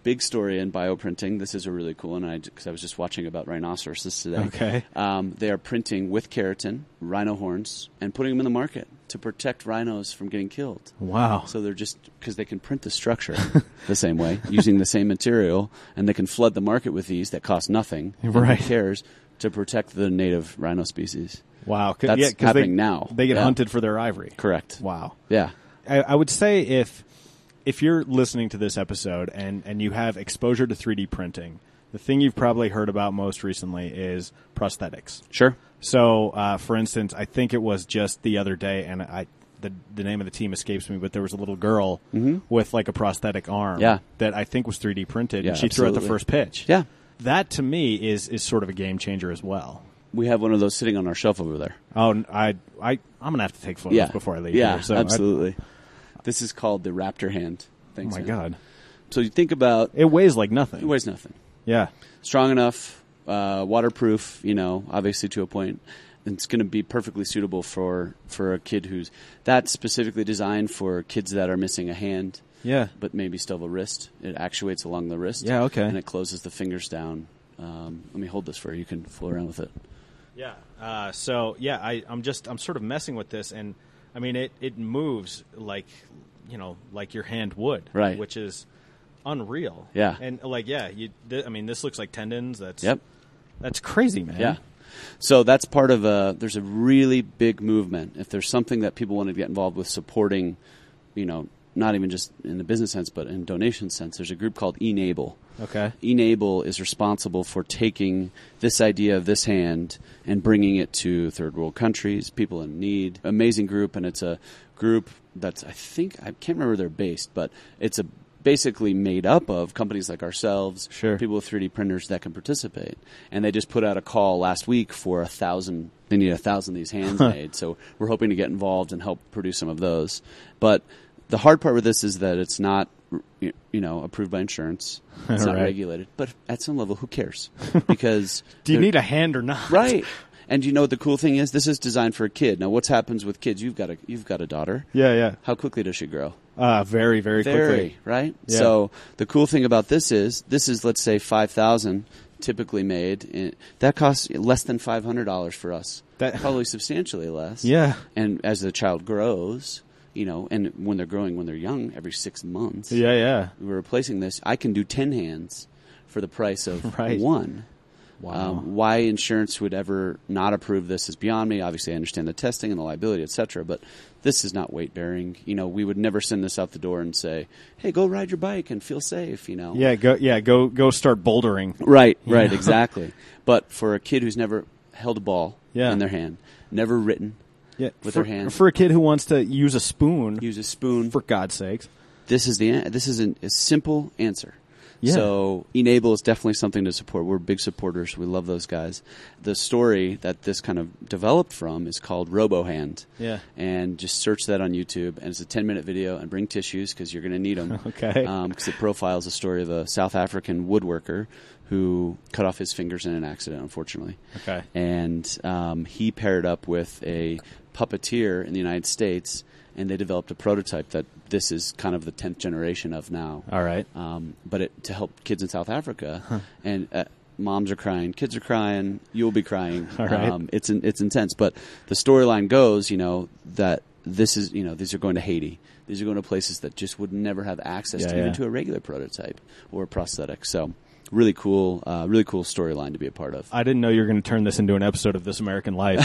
big story in bioprinting. This is a really cool one, and I because I was just watching about rhinoceroses today. Okay. Um, they are printing with keratin rhino horns and putting them in the market to protect rhinos from getting killed. Wow. So they're just because they can print the structure the same way using the same material, and they can flood the market with these that cost nothing. Right. Who cares to protect the native rhino species? Wow. C- That's yeah, 'cause happening they, now. They get Yeah. hunted for their ivory. Correct. Wow. Yeah. I, I would say if if you're listening to this episode and, and you have exposure to three D printing, the thing you've probably heard about most recently is prosthetics. Sure. So, uh, for instance, I think it was just the other day, and I the the name of the team escapes me, but there was a little girl Mm-hmm. with like a prosthetic arm Yeah. that I think was three D printed, Yeah, and she threw out the absolutely. first pitch. Yeah. That, to me, is is sort of a game changer as well. We have one of those sitting on our shelf over there. Oh, n- I, I, I'm going to have to take photos Yeah. before I leave Yeah, here. So I- absolutely. This is called the Raptor hand. oh, Thanks, my man. God. So you think about It weighs like nothing. it weighs nothing. Yeah. Strong enough, uh, waterproof, you know, obviously to a point. And it's going to be perfectly suitable for, for a kid who's that's specifically designed for kids that are missing a hand, Yeah. but maybe still have a wrist. It actuates along the wrist. Yeah, okay. And it closes the fingers down. Um, let me hold this for you. You can fool around with it. Yeah. Uh, so yeah, I, I'm just I'm sort of messing with this, and I mean it, it moves like you know like your hand would, Right. Which is unreal. Yeah. And like yeah, you th- I mean this looks like tendons. That's Yep. That's crazy, man. Yeah. So that's part of a, there's a really big movement. If there's something that people want to get involved with supporting, you know, not even just in the business sense, but in donation sense, there's a group called Enable. Okay. Enable is responsible for taking this idea of this hand and bringing it to third world countries, people in need. Amazing group, and it's a group that's, I think, I can't remember where they're based, but it's a basically made up of companies like ourselves, Sure. people with three D printers that can participate. And they just put out a call last week for a thousand, they need a thousand of these hands made. So we're hoping to get involved and help produce some of those. But the hard part with this is that it's not, you know, approved by insurance. It's not Right. regulated. But at some level, who cares? Because Do you they're- need a hand or not? right? And you know what the cool thing is? This is designed for a kid. Now, what happens with kids? You've got a you've got a daughter. Yeah, yeah. How quickly does she grow? Uh, very, very, Very, quickly. right? Yeah. So the cool thing about this is this is let's say five thousand typically made. In, that costs less than five hundred dollars for us. That- Probably substantially less. Yeah. And as the child grows, you know, and when they're growing when they're young, every six months, Yeah, yeah. we're replacing this. I can do ten hands for the price of Right. one. Wow. Um, why insurance would ever not approve this is beyond me. Obviously, I understand the testing and the liability, et cetera, but this is not weight bearing. You know, we would never send this out the door and say, "Hey, go ride your bike and feel safe." You know, Yeah, go yeah, go go start bouldering. right, right, Yeah. exactly. But for a kid who's never held a ball Yeah. in their hand, never written, Yeah, with for, their hand. For a kid who wants to use a spoon, use a spoon, for God's sakes. this is the an- this is an, a simple answer. Yeah. So Enable is definitely something to support. We're big supporters. We love those guys. The story that this kind of developed from is called RoboHand. Yeah. And just search that on YouTube. And it's a ten-minute video. And bring tissues because you're going to need them. Okay. Because it profiles the story of a South African woodworker who cut off his fingers in an accident, unfortunately. Okay. And um, he paired up with a puppeteer in the United States, and they developed a prototype that this is kind of the tenth generation of now. All right. Um, but it, to help kids in South Africa, and uh, moms are crying, kids are crying, you'll be crying. All right. Um, it's in, it's intense. But the storyline goes, you know, that this is, you know, these are going to Haiti. These are going to places that just would never have access Yeah, to yeah. even to a regular prototype or a prosthetic. So really cool, uh, really cool storyline to be a part of. I didn't know you were going to turn this into an episode of This American Life,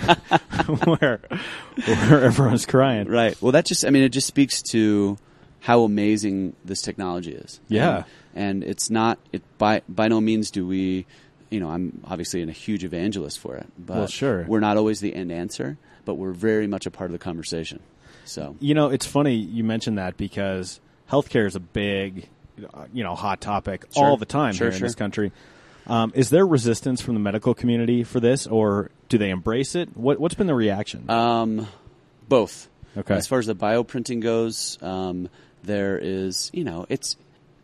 where where everyone's crying. Right. Well, that just, I mean, it just speaks to how amazing this technology is. Yeah. And, and it's not, it by by no means do we, you know, I'm obviously a huge evangelist for it, but Well, sure. we're not always the end answer, but we're very much a part of the conversation. So, You know, it's funny you mentioned that because healthcare is a big, uh, you know, hot topic Sure. all the time Sure, here in sure. this country. Um, is there resistance from the medical community for this, or do they embrace it? What, what's been the reaction? um, both. Okay. As far as the bioprinting goes, um, there is, you know, it's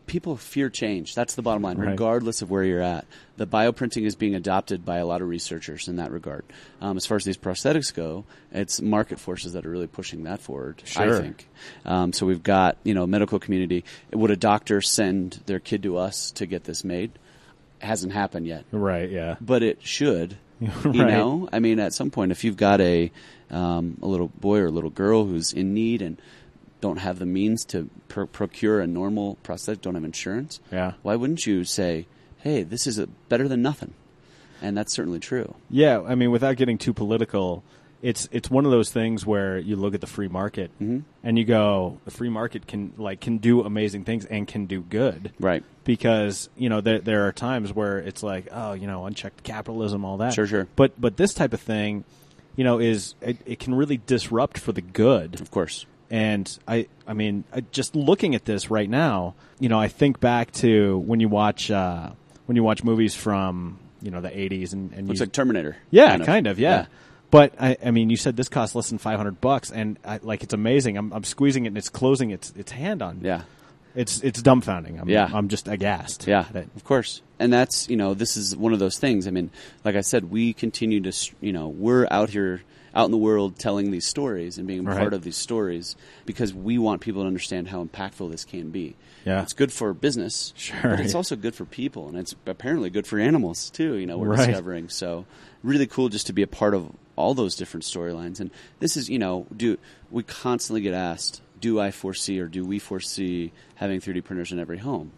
people fear change. That's the bottom line, Right. regardless of where you're at. The bioprinting is being adopted by a lot of researchers in that regard. Um, as far as these prosthetics go, it's market forces that are really pushing that forward, Sure. I think. Um, so we've got, you know, medical community. Would a doctor send their kid to us to get this made? It hasn't happened yet. Right, yeah. But it should. You Right. know? I mean, at some point, if you've got a um, a little boy or a little girl who's in need and don't have the means to pr- procure a normal prosthetic, don't have insurance, Yeah. why wouldn't you say, hey, this is a, better than nothing? And that's certainly true. Yeah, I mean, without getting too political, it's it's one of those things where you look at the free market Mm-hmm. and you go, the free market can like can do amazing things and can do good. Right. Because, you know, there there are times where it's like, oh, you know, unchecked capitalism, all that. Sure, sure. But but this type of thing, you know, is it, it can really disrupt for the good. Of course. And I, I mean, I, just looking at this right now, you know, I think back to when you watch uh, when you watch movies from, you know, the eighties and, and Looks you, like Terminator. yeah, kind of, kind of yeah. Yeah. But I, I mean, you said this costs less than five hundred bucks, and I, like it's amazing. I'm, I'm squeezing it, and it's closing its its hand on me. Yeah. It's it's dumbfounding. I'm, Yeah. I'm just aghast. Yeah, at it. of course. And that's, you know, this is one of those things. I mean, like I said, we continue to, s- you know, we're out here, out in the world telling these stories and being a Right. part of these stories because we want people to understand how impactful this can be. Yeah. It's good for business, Sure, but it's yeah. also good for people, and it's apparently good for animals, too, you know, we're Right. discovering. So really cool just to be a part of all those different storylines. And this is, you know, do we constantly get asked, do I foresee or do we foresee having three D printers in every home?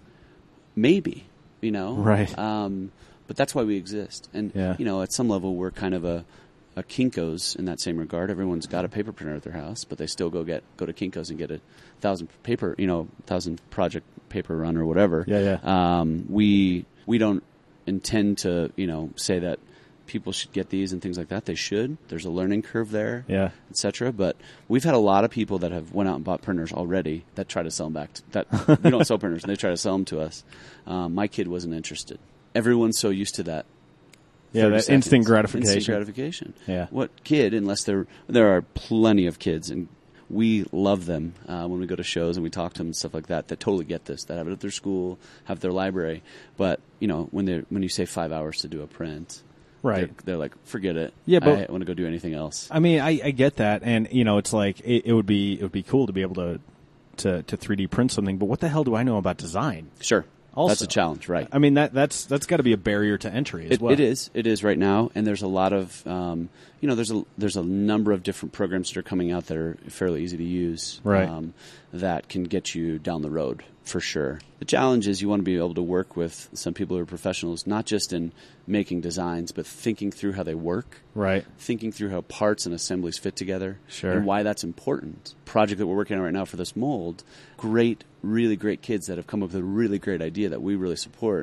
Maybe, you know? Right. Um, but that's why we exist. And, Yeah. you know, at some level, we're kind of a, a Kinko's in that same regard. Everyone's got a paper printer at their house, but they still go get go to Kinko's and get a thousand paper, you know, thousand project paper run or whatever. Yeah, yeah. Um, we we don't intend to, you know, say that people should get these and things like that. They should. There's a learning curve there, Yeah. et cetera. But we've had a lot of people that have went out and bought printers already that try to sell them back. To, that we don't sell printers, and they try to sell them to us. Um, my kid wasn't interested. Everyone's so used to that. Yeah, thirty that seconds. instant gratification. Instant gratification. Yeah. What kid, unless there there are plenty of kids, and we love them uh, when we go to shows and we talk to them and stuff like that, that totally get this, that have it at their school, have it at their library. But, you know, when they when you say five hours to do a print, Right. they're, they're like, forget it. Yeah, but- I want to go do anything else. I mean, I, I get that, and you know, it's like it, it would be it would be cool to be able to to to three D print something. But what the hell do I know about design? Sure. Also, That's a challenge, right? I mean, that that's that's got to be a barrier to entry as It, well. it is. It is right now, and there's a lot of, um, you know, there's a there's a number of different programs that are coming out that are fairly easy to use, Right. Um, that can get you down the road for sure. The challenge is you want to be able to work with some people who are professionals, not just in making designs, but thinking through how they work, Right. thinking through how parts and assemblies fit together, Sure. and why that's important. Project that we're working on right now for this mold, great, really great kids that have come up with a really great idea that we really support.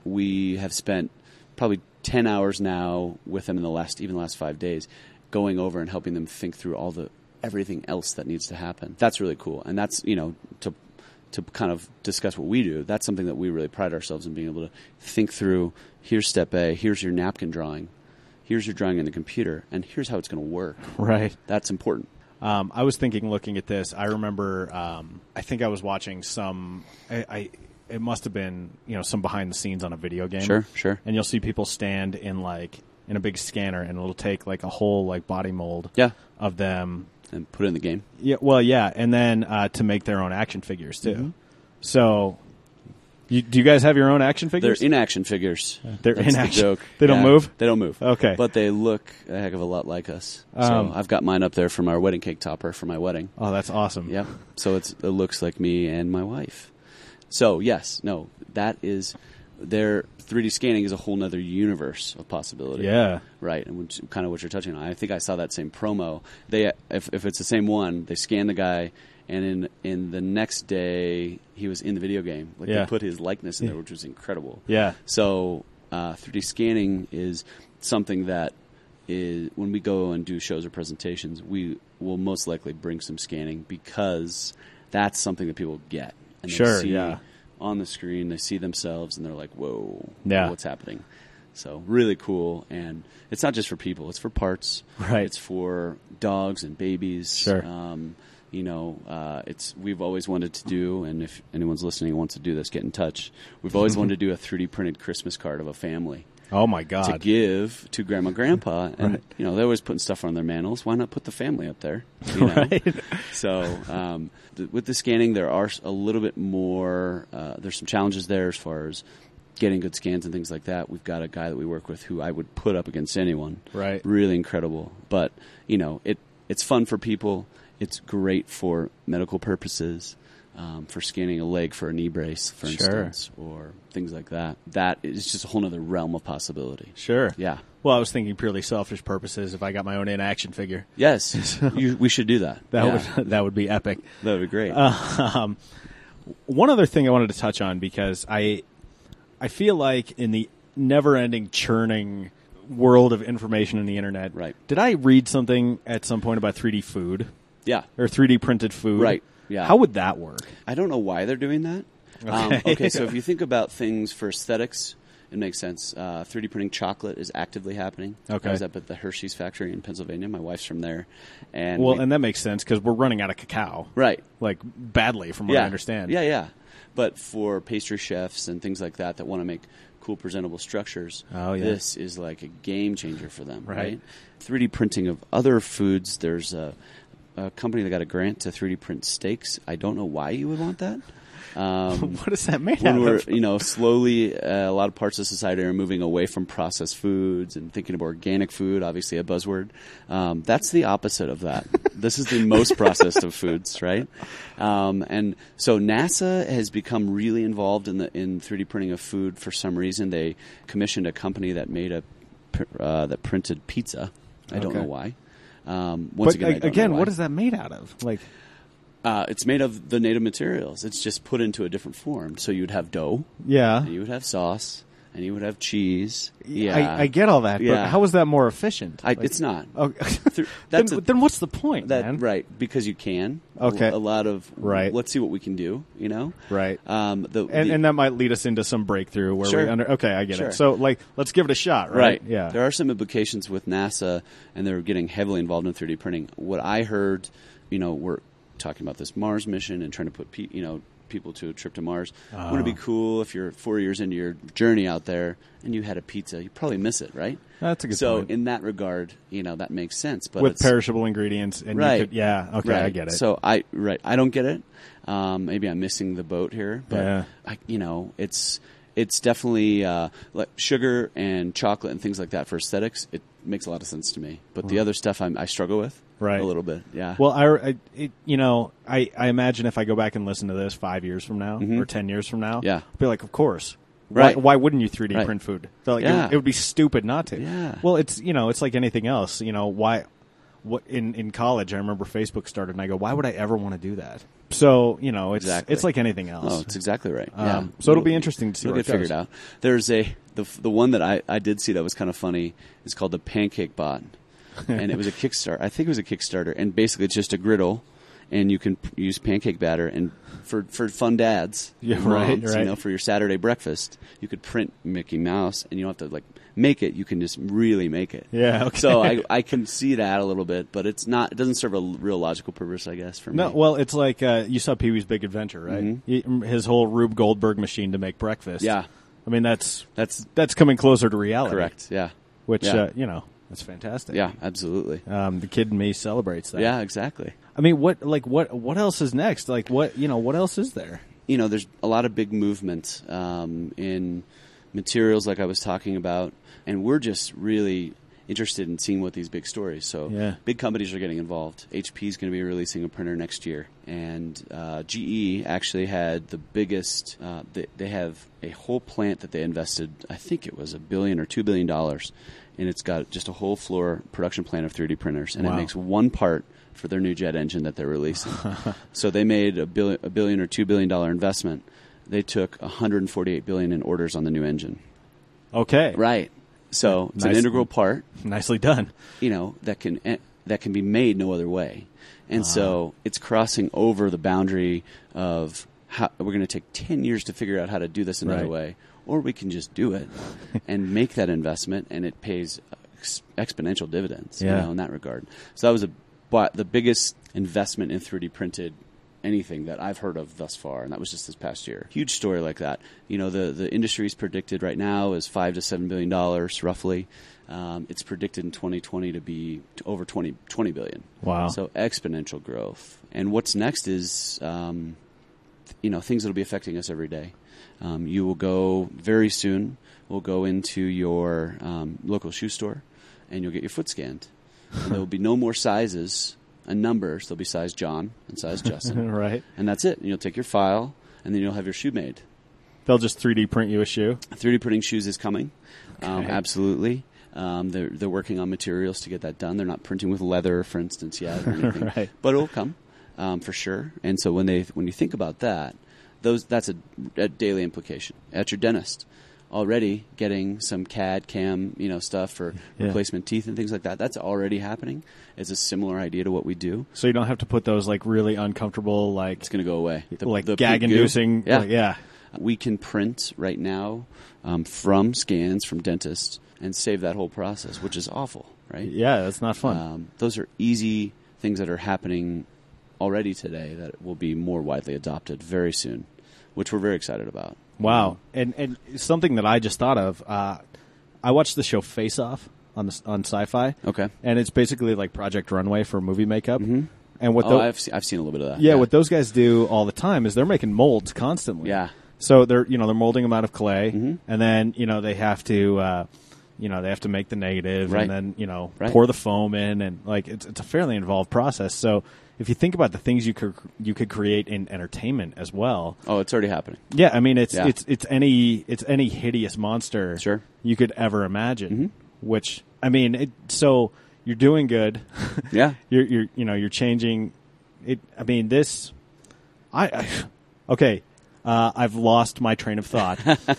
We have spent probably ten hours now with them in the last, even the last five days, going over and helping them think through all the everything else that needs to happen. That's really cool, and that's, you know, to to kind of discuss what we do. That's something that we really pride ourselves in being able to think through. Here's step A. Here's your napkin drawing. Here's your drawing in the computer, and here's how it's going to work. Right. That's important. Um, I was thinking, looking at this, I remember. Um, I think I was watching some. I, I it must have been you know some behind the scenes on a video game. Sure, sure. And you'll see people stand in like in a big scanner, and it'll take like a whole like body mold. Yeah. Of them. And put it in the game. Yeah. Well, yeah, and then uh, to make their own action figures too. Mm-hmm. So, you, do you guys have your own action They're figures? in-action figures. They're That's in-action. The joke. They don't Yeah, move? They don't move. Okay. But they look a heck of a lot like us. Um, so I've got mine up there from our wedding cake topper for my wedding. Oh, that's awesome. Yep. So it's, it looks like me and my wife. So yes, no, that is their three D scanning is a whole nother universe of possibility. Yeah. Right, and which, kind of what you're touching on. I think I saw that same promo. They, if, if it's the same one, they scan the guy, and in in the next day he was in the video game. Like Yeah. they put his likeness in there, which was incredible. Yeah. So uh, three D scanning is something that is when we go and do shows or presentations, we will most likely bring some scanning because that's something that people get. And they Sure, see yeah. on the screen, they see themselves, and they're like, "Whoa, Yeah. what's happening?" So really cool, and it's not just for people; it's for parts. Right. It's for dogs and babies. Sure. Um, You know, uh, it's we've always wanted to do, and if anyone's listening and wants to do this, get in touch. We've always wanted to do a three D printed Christmas card of a family. Oh my God! To give to grandma and grandpa, and Right. you know they're always putting stuff on their mantles. Why not put the family up there? You know? Right. So um, th- with the scanning, there are a little bit more. Uh, there's some challenges there as far as getting good scans and things like that. We've got a guy that we work with who I would put up against anyone. Right. Really incredible, but you know it. It's fun for people. It's great for medical purposes. Um, for scanning a leg for a knee brace, for Sure. instance, or things like that. That is just a whole other realm of possibility. Sure. Yeah. Well, I was thinking purely selfish purposes. If I got my own in-action figure, Yes, you, we should do that. that Yeah. would that would be epic. That would be great. Um, one other thing I wanted to touch on, because I I feel like in the never-ending churning world of information in the internet, Right. Did I read something at some point about three D food yeah. or three D printed food? Right. Yeah. How would that work? I don't know why they're doing that. Um, Okay. okay, so if you think about things for aesthetics, it makes sense. Uh, three D printing chocolate is actively happening. Okay. I was up at the Hershey's factory in Pennsylvania. My wife's from there. And Well, we- and that makes sense because we're running out of cacao, right. like badly, from what yeah. I understand. Yeah, yeah. But for pastry chefs and things like that that want to make cool, presentable structures, Oh, yeah. this is like a game changer for them, Right. right? three D printing of other foods, there's a, a company that got a grant to three D print steaks. I don't know why you would want that. Um, What is that made when out we're, of? you know, slowly uh, a lot of parts of society are moving away from processed foods and thinking of organic food, obviously a buzzword. Um, that's the opposite of that. This is the most processed of foods, right? Um, and so NASA has become really involved in the in three D printing of food for some reason. They commissioned a company that made a pr- uh, that printed pizza. I don't Okay. know why. Um, once But again, I don't again, know why. what is that made out of? Like, Uh, it's made of the native materials. It's just put into a different form. So you would have dough, yeah, and you would have sauce, and you would have cheese. Yeah, I, I get all that, Yeah. but how is that more efficient? I, Like- it's not. Oh, Th- then, that's a- then what's the point, That man? right because you can. Okay. A, a lot of Right. Let's see what we can do. You know. Right. Um. The, And, the- and that might lead us into some breakthrough where Sure. we under. Okay, I get Sure. it. So, like, let's give it a shot, right? Right. Yeah. There are some implications with NASA, and they're getting heavily involved in three D printing. What I heard, you know, we're talking about this Mars mission and trying to put, pe- you know, people to a trip to Mars. Oh. Wouldn't it be cool if you're four years into your journey out there and you had a pizza? You probably miss it, right? That's a good so point. in that regard, you know, that makes sense. But With it's, perishable ingredients, and Right. you could, yeah, okay, I Right. get it. So I right, I don't get it. Um, maybe I'm missing the boat here, but Yeah. I, you know, it's it's definitely uh, like sugar and chocolate and things like that for aesthetics. It makes a lot of sense to me. But the other stuff I'm, I struggle with Right. a little bit. Yeah. Well, I, I it, you know, I, I imagine if I go back and listen to this five years from now or ten years from now, Mm-hmm. Yeah. I'll be like, of course. Right. Why, why wouldn't you three D Right. print food? So, like, it, Yeah. would- it would be stupid not to. Yeah. Well, it's you know, it's like anything else. You know, why? What in, in college? I remember Facebook started, and I go, why would I ever want to do that? So you know, it's Exactly. it's like anything else. Oh, it's exactly right. Um, yeah. so it'll be interesting to see It'll where get it figured goes. out. There's a the the one that I, I did see that was kind of funny. Is called the Pancake Bot, and it was a Kickstarter. I think it was a Kickstarter, and basically it's just a griddle, and you can p- use pancake batter, and for for fun dads, Yeah, and right, moms, right. You know, for your Saturday breakfast, you could print Mickey Mouse, and you don't have to like make it. You can just really make it. Yeah, okay. So I I can see that a little bit, but it's not. It doesn't serve a l- real logical purpose, I guess, for No, me. well, it's like uh, you saw Pee Wee's Big Adventure, right? He- his whole Rube Goldberg machine to make breakfast. Yeah. I mean that's That's that's coming closer to reality. correct. Yeah. Which Yeah. uh, you know, that's fantastic. Yeah, absolutely. Um, the kid in me celebrates that. Yeah, exactly. I mean, what like what what else is next? Like what you know, what else is there? You know, there's a lot of big movement um, in materials, like I was talking about, and we're just really interested in seeing what these big stories. So, Yeah. big companies are getting involved. H P is going to be releasing a printer next year, and uh, G E actually had the biggest. Uh, they, they have a whole plant that they invested. I think it was a billion or two billion dollars, and it's got just a whole floor production plant of three D printers, and Wow. it makes one part for their new jet engine that they're releasing. So they made a billion, a billion or two billion dollar investment. They took one hundred forty-eight billion in orders on the new engine. Okay. Right. So it's Nice. an integral part, Nicely done. you know, that can eh, that can be made no other way. And so it's crossing over the boundary of how we're going to take ten years to figure out how to do this another Right. way, or we can just do it and make that investment, and it pays ex- exponential dividends, Yeah. you know, in that regard. So that was a but the biggest investment in three D printed anything that I've heard of thus far, and that was just this past year. Huge story like that. You know, the the industry is predicted right now is five to seven billion dollars roughly. Um, it's predicted in twenty twenty to be over twenty, twenty billion. Wow! So exponential growth. And what's next is, um, you know, things that will be affecting us every day. Um, you will go very soon. We'll go into your um, local shoe store, and you'll get your foot scanned. And there will be no more sizes and numbers. There'll be size John and size Justin. Right. And that's it. And you'll take your file, and then you'll have your shoe made. They'll just three D print you a shoe? three D printing shoes is coming. Okay. Um, absolutely. Um, they're they're working on materials to get that done. They're not printing with leather, for instance, yet. Or anything. Right. But it'll come um, for sure. And so when they when you think about that, those that's a, a daily implication. At your dentist, already getting some C A D, C A M, you know, stuff for yeah. replacement teeth and things like that. That's already happening. It's a similar idea to what we do. So you don't have to put those like really uncomfortable, like It's going to go away. The, like the gag-inducing. Yeah. Like, yeah. We can print right now um, from scans from dentists and save that whole process, which is awful, right? Yeah, that's not fun. Um, those are easy things that are happening already today that will be more widely adopted very soon, which we're very excited about. Wow. And and something that I just thought of, uh, I watched the show Face Off on the, on Sci-Fi. Okay. And it's basically like Project Runway for movie makeup. Mm-hmm. And what oh, tho- I've, se- I've seen a little bit of that. yeah, what those guys do all the time is they're making molds constantly. Yeah. So they're you know they're molding them out of clay, Mhm. and then you know they have to uh, you know they have to make the negative, Right. and then you know Right. pour the foam in, and like it's it's a fairly involved process. So if you think about the things you could you could create in entertainment as well, Oh, it's already happening. yeah, I mean it's Yeah. it's it's any it's any hideous monster Sure. you could ever imagine. Mhm. Which I mean, it, so you're doing good. Yeah. you're you're you know you're changing it. I mean this. I, I okay. Uh, I've lost my train of thought,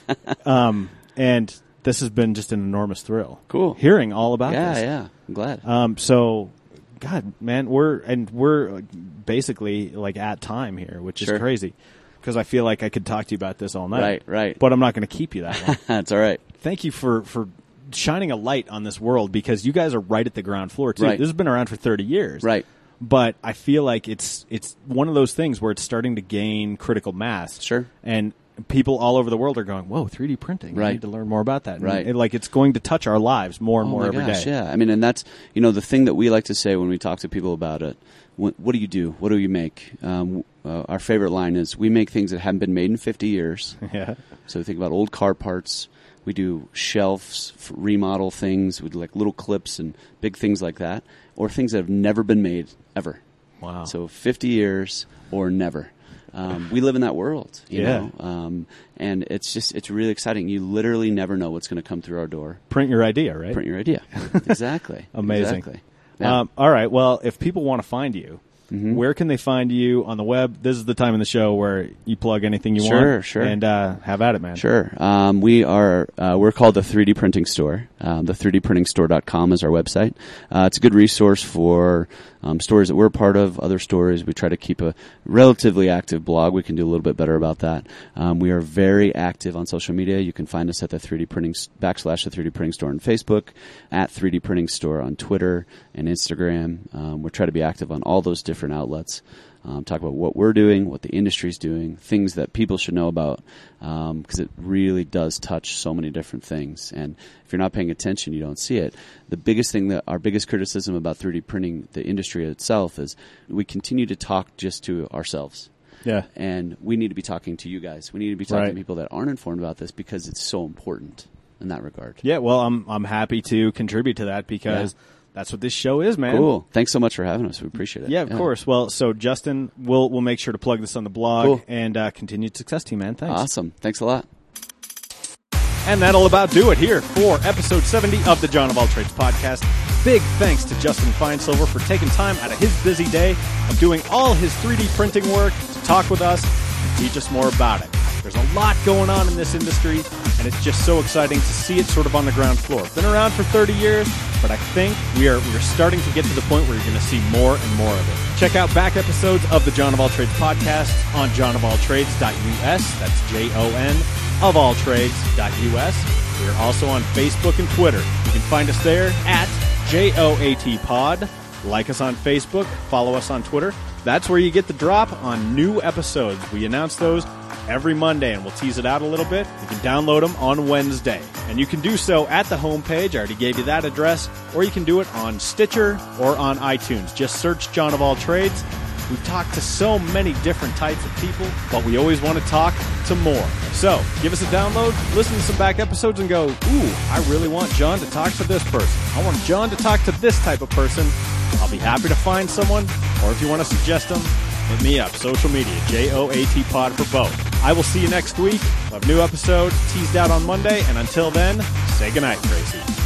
um, and this has been just an enormous thrill. Cool. Hearing all about Yeah, this. yeah. I'm glad. Um, so, God, man, we're and we're basically like at time here, which Sure. is crazy because I feel like I could talk to you about this all night. Right, right. But I'm not going to keep you that long. That's all right. Thank you for for shining a light on this world because you guys are right at the ground floor too. Right. This has been around for thirty years. Right. But I feel like it's it's one of those things where it's starting to gain critical mass. Sure. And people all over the world are going, whoa, three D printing. I Right. need to learn more about that. And Right. it, like it's going to touch our lives more and Oh more my every day. gosh, yeah. I mean, and that's, you know, the thing that we like to say when we talk to people about it. What, what do you do? What do you make? Um, uh, our favorite line is, we make things that haven't been made in fifty years. Yeah. So we think about old car parts. We do shelves, f- remodel things. We do like little clips and big things like that. Or things that have never been made ever. Wow. So fifty years or never. Um, we live in that world, you Yeah. know, um, and it's just, it's really exciting. You literally never know what's going to come through our door. Print your idea, right? Print your idea. Exactly. Amazing. Exactly. Yeah. Um, all right. Well, if people want to find you, Mhm. where can they find you on the web? This is the time in the show where you plug anything you Sure, want. sure. And uh, have at it, man. Sure. Um, we are, uh, we're called the three D Printing Store. Um, the three D printing store dot com is our website. Uh, it's a good resource for um, stories that we're a part of, other stories. We try to keep a relatively active blog. We can do a little bit better about that. Um, we are very active on social media. You can find us at the three D Printing, backslash the three D Printing Store on Facebook, at three D Printing Store on Twitter and Instagram. Um, we try to be active on all those different outlets. Um, talk about what we're doing, what the industry's doing, things that people should know about, because um, it really does touch so many different things. And if you're not paying attention, you don't see it. The biggest thing that our biggest criticism about three D printing, the industry itself, is we continue to talk just to ourselves. Yeah. And we need to be talking to you guys. We need to be talking Right. to people that aren't informed about this because it's so important in that regard. Yeah. Well, I'm I'm happy to contribute to that because Yeah. that's what this show is, man. Cool. Thanks so much for having us. We appreciate it. Yeah, of course. Well, so Justin, we'll we'll make sure to plug this on the blog Cool. and uh, continued success to you, man. Thanks. Awesome. Thanks a lot. And that'll about do it here for episode seventy of the John of All Trades podcast. Big thanks to Justin Feinsilver for taking time out of his busy day of doing all his three D printing work to talk with us and teach us more about it. There's a lot going on in this industry, and it's just so exciting to see it sort of on the ground floor. Been around for thirty years, but I think we are we are starting to get to the point where you're going to see more and more of it. Check out back episodes of the John of All Trades podcast on john of all trades dot u s. That's J O N of all trades dot u s. We are also on Facebook and Twitter. You can find us there at J O A T Pod. Like us on Facebook, follow us on Twitter. That's where you get the drop on new episodes. We announce those every Monday, and we'll tease it out a little bit. You can download them on Wednesday. And you can do so at the homepage. I already gave you that address. Or you can do it on Stitcher or on iTunes. Just search John of All Trades. We've talked to so many different types of people, but we always want to talk to more. So, give us a download, listen to some back episodes, and go, ooh, I really want John to talk to this person. I want John to talk to this type of person. I'll be happy to find someone, or if you want to suggest them, hit me up. Social media, J O A T Pod for both. I will see you next week. We'll have new episodes teased out on Monday, and until then, say goodnight, Tracy.